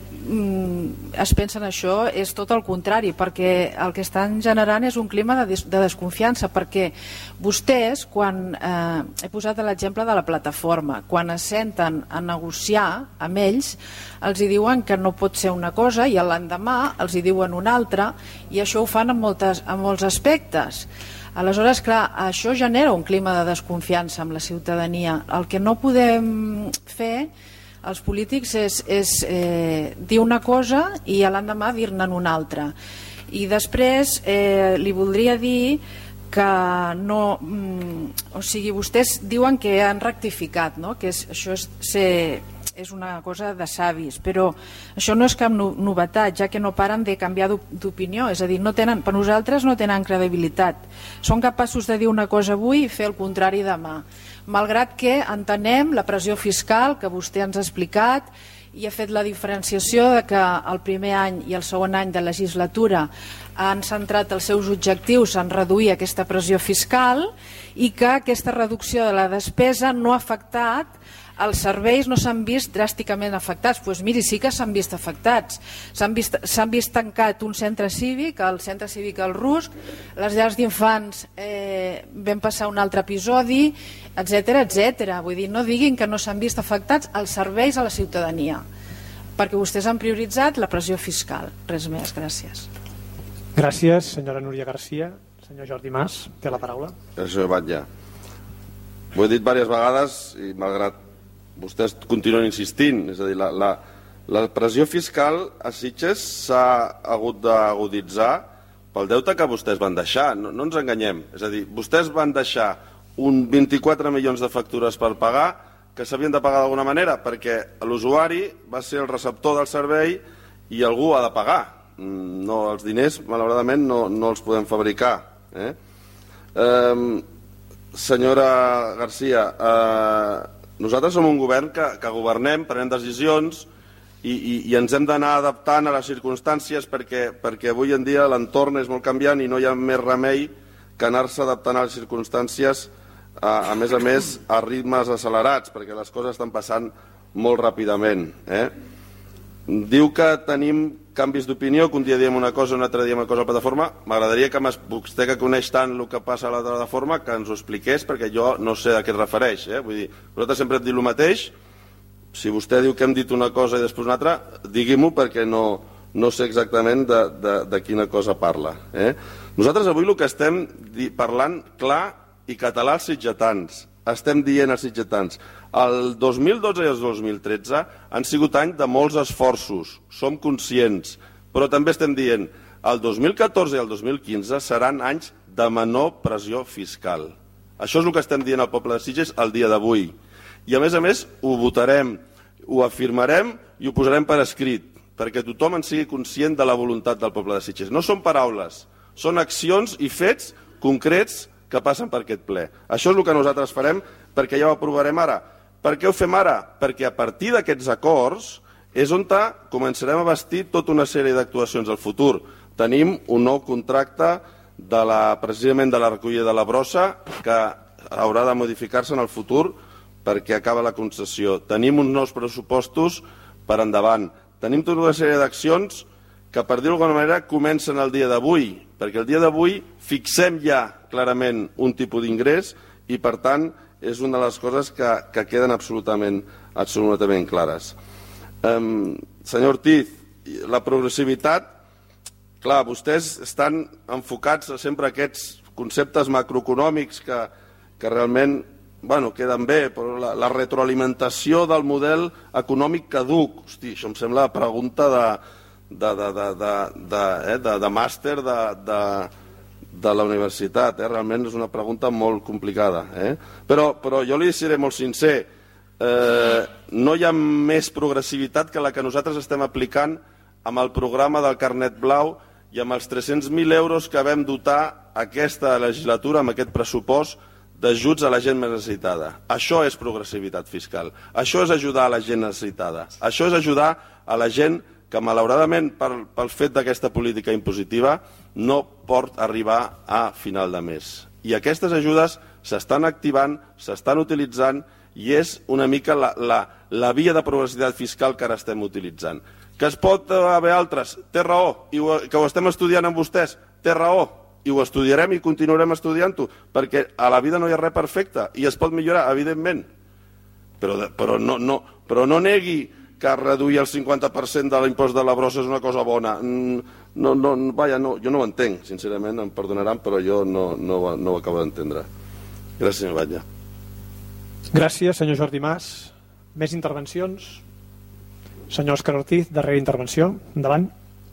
es pensen això, és tot el contrari, perquè el que estan generant és un clima de, des, de desconfiança, perquè vostès, quan eh, he posat l'exemple de la plataforma, quan es senten a negociar amb ells, els hi diuen que no pot ser una cosa i l'endemà els hi diuen una altra, i això ho fan en, moltes, en molts aspectes. Aleshores, clar, això genera un clima de desconfiança amb la ciutadania. El que no podem fer els polítics és, és eh, dir una cosa i l'endemà dir-ne una altra. I després eh, li voldria dir que no... Mm, o sigui, vostès diuen que han rectificat, no? Que és, això és ser... és una cosa de savis, però això no és cap novetat, ja que no paren de canviar d'opinió, és a dir, no tenen, per nosaltres no tenen credibilitat. Són capaços de dir una cosa avui i fer el contrari demà, malgrat que entenem la pressió fiscal que vostè ens ha explicat i ha fet la diferenciació de que el primer any i el segon any de legislatura han centrat els seus objectius en reduir aquesta pressió fiscal i que aquesta reducció de la despesa no ha afectat els serveis, no s'han vist dràsticament afectats. Doncs pues miri, sí que s'han vist afectats. S'han vist, s'han vist tancat un centre cívic, el centre cívic al Rusc, les llars d'infants eh, vam passar un altre episodi, etcètera, etcètera. Vull dir, no diguin que no s'han vist afectats els serveis a la ciutadania, perquè vostès han prioritzat la pressió fiscal. Res més, gràcies. Gràcies, senyora Núria Garcia. Senyor Jordi Mas, té la paraula. Gràcies, senyor Batlle. Ho he dit diverses vegades i malgrat vostès continuen insistint, és a dir, la, la, la pressió fiscal a Sitges s'ha hagut d'aguditzar pel deute que vostès van deixar, no, no ens enganyem, és a dir, vostès van deixar un vint-i-quatre milions de factures per pagar que s'havien de pagar d'alguna manera perquè l'usuari va ser el receptor del servei i algú ha de pagar. No, els diners, malauradament, no, no els podem fabricar. Eh? Eh, senyora Garcia, eh, nosaltres som un govern que, que governem, prenem decisions i, i, i ens hem d'anar adaptant a les circumstàncies perquè, perquè avui en dia l'entorn és molt canviant i no hi ha més remei que anar-se adaptant a les circumstàncies, a, a més a més, a ritmes accelerats, perquè les coses estan passant molt ràpidament. Eh? Diu que tenim canvis d'opinió, que un dia diem una cosa, un altre diem una cosa a la plataforma. M'agradaria que vostè, que coneix tant el que passa a la plataforma, que ens ho expliqués, perquè jo no sé a què es refereix. Eh? Vull dir, nosaltres sempre hem dit el mateix. Si vostè diu que hem dit una cosa i després una altra, digui-m'ho, perquè no, no sé exactament de, de, de quina cosa parla. Eh? Nosaltres avui el que estem parlant clar i català als sitgetans. Estem dient als sitgetans, el dos mil dotze i el dos mil tretze han sigut anys de molts esforços, som conscients, però també estem dient el dos mil catorze i el dos mil quinze seran anys de menor pressió fiscal. Això és el que estem dient al poble de Sitges el dia d'avui. I a més a més ho votarem, ho afirmarem i ho posarem per escrit, perquè tothom en sigui conscient de la voluntat del poble de Sitges. No són paraules, són accions i fets concrets que passen per aquest ple. Això és el que nosaltres farem, perquè ja ho aprovarem ara. Per què ho fem ara? Perquè a partir d'aquests acords és on començarem a bastir tota una sèrie d'actuacions al futur. Tenim un nou contracte de la, precisament de la recollida de la brossa que haurà de modificar-se en el futur perquè acaba la concessió. Tenim uns nous pressupostos per endavant. Tenim tota una sèrie d'accions que, per dir-ho d'alguna manera, comencen el dia d'avui, perquè el dia d'avui fixem ja clarament un tipus d'ingrés i, per tant, és una de les coses que, que queden absolutament, absolutament clares. Um, senyor Ortiz, la progressivitat, clar, vostès estan enfocats sempre a aquests conceptes macroeconòmics que, que realment bueno, queden bé, però la, la retroalimentació del model econòmic caduc, hosti, això em sembla la pregunta de de, de, de, de, de, eh, de, de màster de, de, de la universitat. Eh? Realment és una pregunta molt complicada. Eh? Però, però jo li seré molt sincer. Eh, no hi ha més progressivitat que la que nosaltres estem aplicant amb el programa del carnet blau i amb els tres-cents mil euros que vam dotar aquesta legislatura amb aquest pressupost d'ajuts a la gent més necessitada. Això és progressivitat fiscal. Això és ajudar a la gent necessitada. Això és ajudar a la gent que malauradament pel, pel fet d'aquesta política impositiva no pot arribar a final de mes. I aquestes ajudes s'estan activant, s'estan utilitzant i és una mica la, la, la via de progressivitat fiscal que ara estem utilitzant. Que es pot haver altres, té raó, i ho, que ho estem estudiant amb vostès, té raó, i ho estudiarem i continuarem estudiant-ho, perquè a la vida no hi ha res perfecte i es pot millorar, evidentment. Però, però, no, no, però no negui que reduir el cinquanta per cent de l'impost de la brossa és una cosa bona. No, no, vaja, no, jo no ho entenc, sincerament, em perdonaran, però jo no, no, no ho acabo d'entendre. Gràcies, senyor Batlle. Gràcies, senyor Jordi Mas. Més intervencions? Senyor Òscar Ortiz, darrera intervenció. Endavant.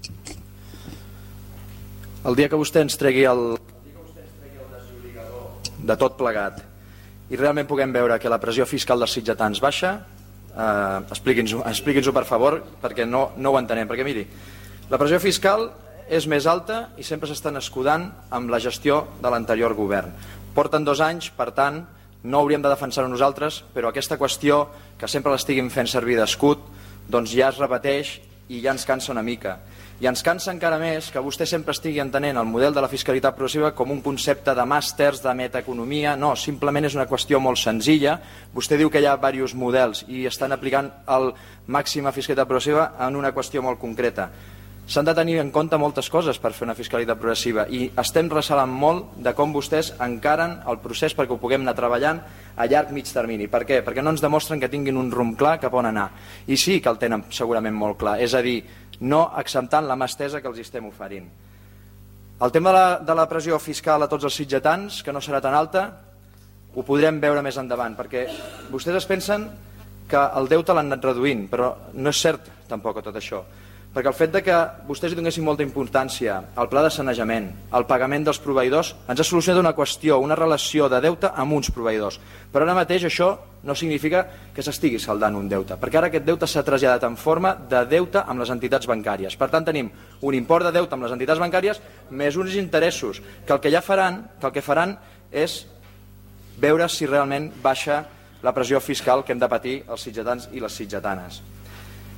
El dia que vostè ens tregui el, el desllorigador de tot plegat i realment puguem veure que la pressió fiscal dels sitgetans baixa, Uh, expliqui'ns-ho expliqui'ns-ho per favor, perquè no, no ho entenem, perquè miri, la pressió fiscal és més alta i sempre s'estan escudant amb la gestió de l'anterior govern. Porten dos anys, per tant no hauríem de defensar-ho nosaltres, però aquesta qüestió que sempre l'estiguin fent servir d'escut doncs ja es repeteix i ja ens cansa una mica. I ens cansa encara més que vostè sempre estigui entenent el model de la fiscalitat progressiva com un concepte de màsters, de metaeconomia. No, simplement és una qüestió molt senzilla. Vostè diu que hi ha diversos models i estan aplicant el màxima fiscalitat progressiva en una qüestió molt concreta. S'han de tenir en compte moltes coses per fer una fiscalitat progressiva i estem recelant molt de com vostès encaren el procés perquè ho puguem anar treballant a llarg mig termini. Per què? Perquè no ens demostren que tinguin un rumb clar cap on anar. I sí que el tenen segurament molt clar, és a dir, no acceptant la mà estesa que els estem oferint. El tema de la, de la pressió fiscal a tots els sitgetans, que no serà tan alta, ho podrem veure més endavant, perquè vostès es pensen que el deute l'han anat reduint, però no és cert tampoc tot això. Perquè el fet de que vostès hi donessin molta importància al pla de sanejament, al pagament dels proveïdors, ens ha solucionat una qüestió, una relació de deute amb uns proveïdors. Però ara mateix això no significa que s'estigui saldant un deute, perquè ara aquest deute s'ha traslladat en forma de deute amb les entitats bancàries. Per tant, tenim un import de deute amb les entitats bancàries més uns interessos, que el que ja faran, que el que faran és veure si realment baixa la pressió fiscal que hem de patir els sitgetans i les sitgetanes.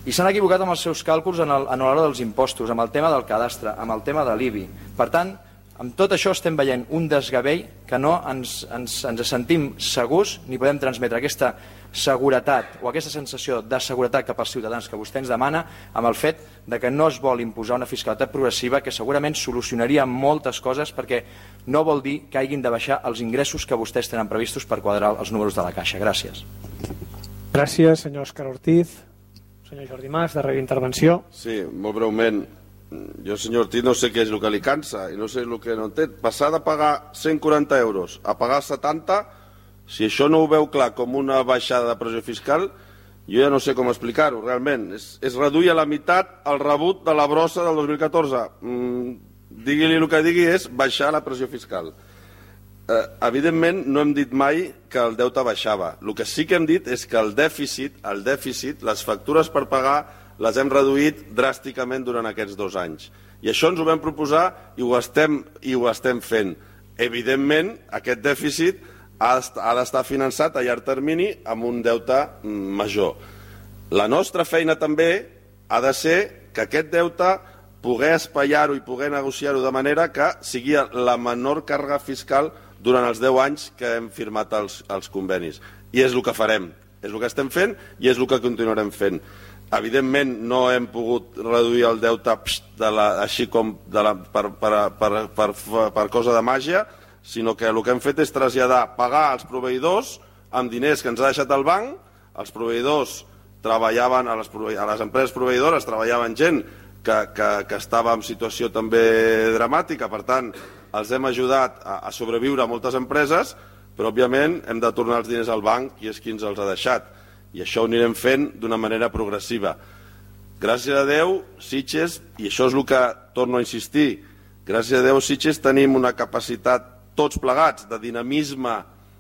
I s'han equivocat amb els seus càlculs en l'hora dels impostos, amb el tema del cadastre, amb el tema de l'I B I. Per tant, amb tot això estem veient un desgavell que no ens, ens, ens sentim segurs ni podem transmetre aquesta seguretat o aquesta sensació de seguretat cap als ciutadans que vostè ens demana amb el fet de que no es vol imposar una fiscalitat progressiva que segurament solucionaria moltes coses perquè no vol dir que hagin de baixar els ingressos que vostès tenen previstos per quadrar els números de la Caixa. Gràcies. Gràcies, senyor Òscar Ortiz. Senyor Jordi Mas, darrera intervenció. Sí, molt breument. Jo, senyor Ortiz, no sé què és el que li cansa i no sé el que no entén. Passar de pagar cent quaranta euros a pagar setanta, si això no ho veu clar com una baixada de pressió fiscal, jo ja no sé com explicar-ho, realment. És, és reduir a la meitat el rebut de la brossa del dos mil catorze. Mm, digui-li el que digui, és baixar la pressió fiscal. Eh, evidentment, no hem dit mai que el deute baixava. El que sí que hem dit és que el dèficit, el dèficit, les factures per pagar, les hem reduït dràsticament durant aquests dos anys. I això ens ho vam proposar i ho estem, i ho estem fent. Evidentment, aquest dèficit ha d'estar finançat a llarg termini amb un deute major. La nostra feina també ha de ser que aquest deute poder espaiar-ho i poder negociar-ho de manera que sigui la menor càrrega fiscal durant els deu anys que hem firmat els, els convenis. I és el que farem, és el que estem fent i és el que continuarem fent. Evidentment no hem pogut reduir el deute de la, així com de la, per, per, per, per, per cosa de màgia, sinó que el que hem fet és traslladar, pagar als proveïdors amb diners que ens ha deixat el banc. Els proveïdors treballaven, a les, a les empreses proveïdores treballaven gent que, que, que estava en situació també dramàtica, per tant els hem ajudat a, a sobreviure a moltes empreses, però òbviament hem de tornar els diners al banc i és qui ens els ha deixat. I això ho anirem fent d'una manera progressiva. Gràcies a Déu, Sitges, i això és el que torno a insistir, gràcies a Déu, Sitges, tenim una capacitat tots plegats de dinamisme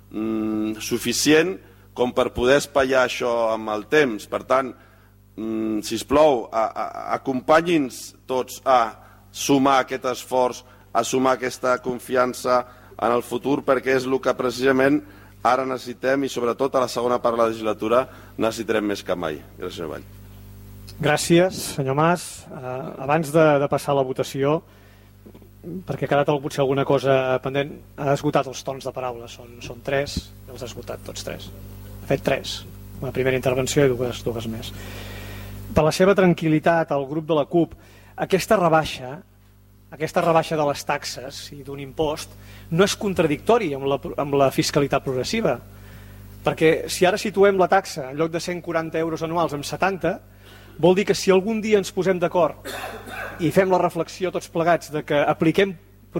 mmm, suficient com per poder espaiar això amb el temps. Per tant, mmm, sisplau, acompanyin-nos tots a sumar aquest esforç, a sumar aquesta confiança en el futur, perquè és el que precisament ara necessitem i sobretot a la segona part de la legislatura necessitarem més que mai. Gràcies, senyor Vall. Gràcies, senyor Mas. Uh, abans de, de passar a la votació, perquè ha quedat potser alguna cosa pendent, ha esgotat els tons de paraula, són, són tres, els ha esgotat tots tres. Ha fet tres, una primera intervenció i dues, dues més. Per la seva tranquil·litat, al grup de la CUP, aquesta rebaixa, aquesta rebaixa de les taxes i d'un impost no és contradictori amb la, amb la fiscalitat progressiva, perquè si ara situem la taxa en lloc de cent quaranta euros anuals amb setanta, vol dir que si algun dia ens posem d'acord i fem la reflexió tots plegats de que apliquem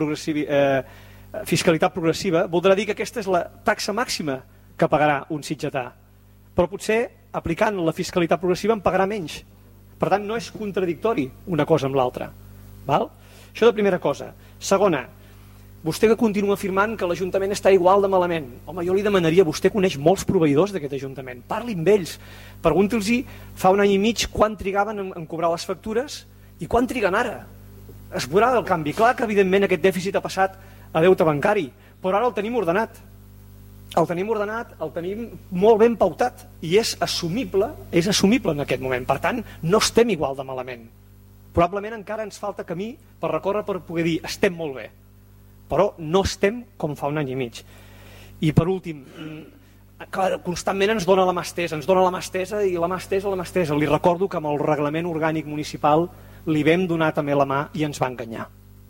eh, fiscalitat progressiva, voldrà dir que aquesta és la taxa màxima que pagarà un sitgetà, però potser aplicant la fiscalitat progressiva en pagarà menys. Per tant, no és contradictori una cosa amb l'altra. Val? Això de primera cosa. Segona, vostè que continua afirmant que l'Ajuntament està igual de malament. Home, jo li demanaria, vostè coneix molts proveïdors d'aquest Ajuntament, parli amb ells, pregunti'ls fa un any i mig quan trigaven en cobrar les factures i quan triguen ara. Es veurà el canvi. Clar que evidentment aquest dèficit ha passat a deute bancari, però ara el tenim ordenat. El tenim ordenat, el tenim molt ben pautat i és assumible, és assumible en aquest moment. Per tant, no estem igual de malament. Probablement encara ens falta camí per recórrer per poder dir estem molt bé, però no estem com fa un any i mig. I per últim, constantment ens dona la mà estesa, ens dona la mà estesa i la mà estesa, la mà estesa. Li recordo que amb el reglament orgànic municipal li vam donar també la mà i ens va enganyar.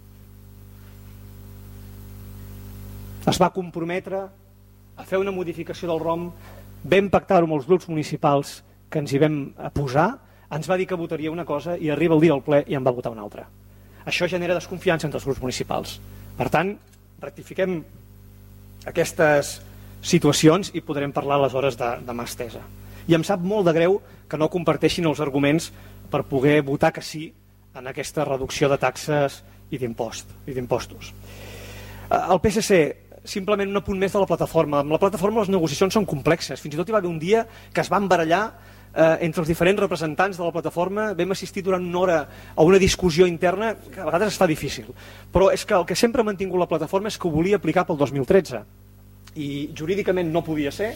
Es va comprometre a fer una modificació del ROM, vam pactar-ho amb els grups municipals que ens hi vam posar, ens va dir que votaria una cosa i arriba el dia del ple i en va votar una altra. Això genera desconfiança entre els grups municipals. Per tant, rectifiquem aquestes situacions i podrem parlar aleshores de, de mà estesa. I em sap molt de greu que no comparteixin els arguments per poder votar que sí en aquesta reducció de taxes i d'impostos. El P S C, simplement un apunt més de la plataforma. Amb la plataforma les negociacions són complexes. Fins i tot hi va haver un dia que es van barallar Eh, entre els diferents representants de la plataforma. Vam assistir durant una hora a una discussió interna que a vegades es fa difícil, però és que el que sempre ha mantingut la plataforma és que ho volia aplicar pel dos mil tretze i jurídicament no podia ser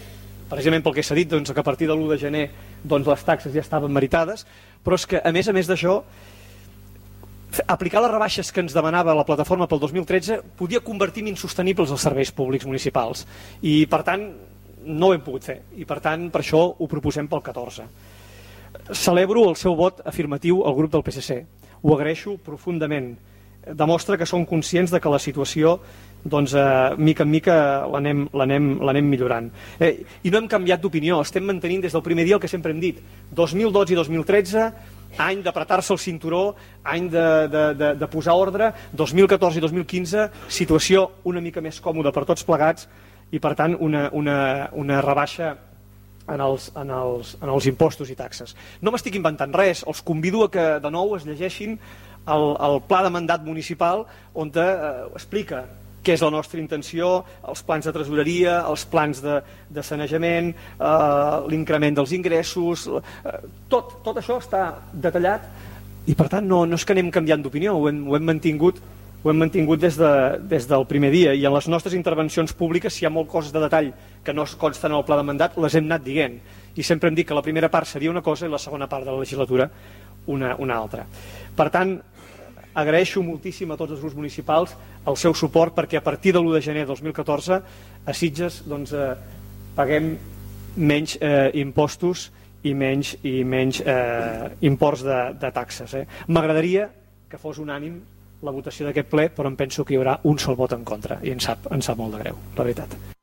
precisament pel que s'ha dit, doncs, que a partir de l'u de gener doncs, les taxes ja estaven meritades, però és que a més a més d'això aplicar les rebaixes que ens demanava la plataforma pel dos mil tretze podia convertir en insostenibles els serveis públics municipals i per tant no ho hem pogut fer i per tant per això ho proposem pel catorze. Celebro el seu vot afirmatiu al grup del P S C, ho agraeixo profundament, demostra que són conscients de que la situació doncs, eh, mica en mica l'anem millorant. Eh, I no hem canviat d'opinió, estem mantenint des del primer dia el que sempre hem dit, dos mil dotze i dos mil tretze, any d'apretar-se el cinturó, any de, de, de, de posar ordre, dos mil catorze i dos mil quinze, situació una mica més còmoda per tots plegats i per tant una, una, una rebaixa en els, en, els, en els impostos i taxes. No m'estic inventant res, els convido a que de nou es llegeixin el, el pla de mandat municipal on eh, explica què és la nostra intenció, els plans de tresoreria, els plans de, de sanejament, eh, l'increment dels ingressos, eh, tot, tot això està detallat i per tant no, no és que anem canviant d'opinió, ho, hem, ho hem mantingut, ho hem mantingut des, de, des del primer dia i en les nostres intervencions públiques si hi ha molt coses de detall que no es consten en el pla de mandat les hem anat dient i sempre hem dit que la primera part seria una cosa i la segona part de la legislatura una, una altra. Per tant, agraeixo moltíssim a tots els grups municipals el seu suport perquè a partir de l'u de gener de dos mil catorze a Sitges doncs, eh, paguem menys eh, impostos i menys, i menys eh, imports de, de taxes. Eh. M'agradaria que fos unànim la votació d'aquest ple, però em penso que hi haurà un sol vot en contra i em sap, em sap molt de greu, la veritat.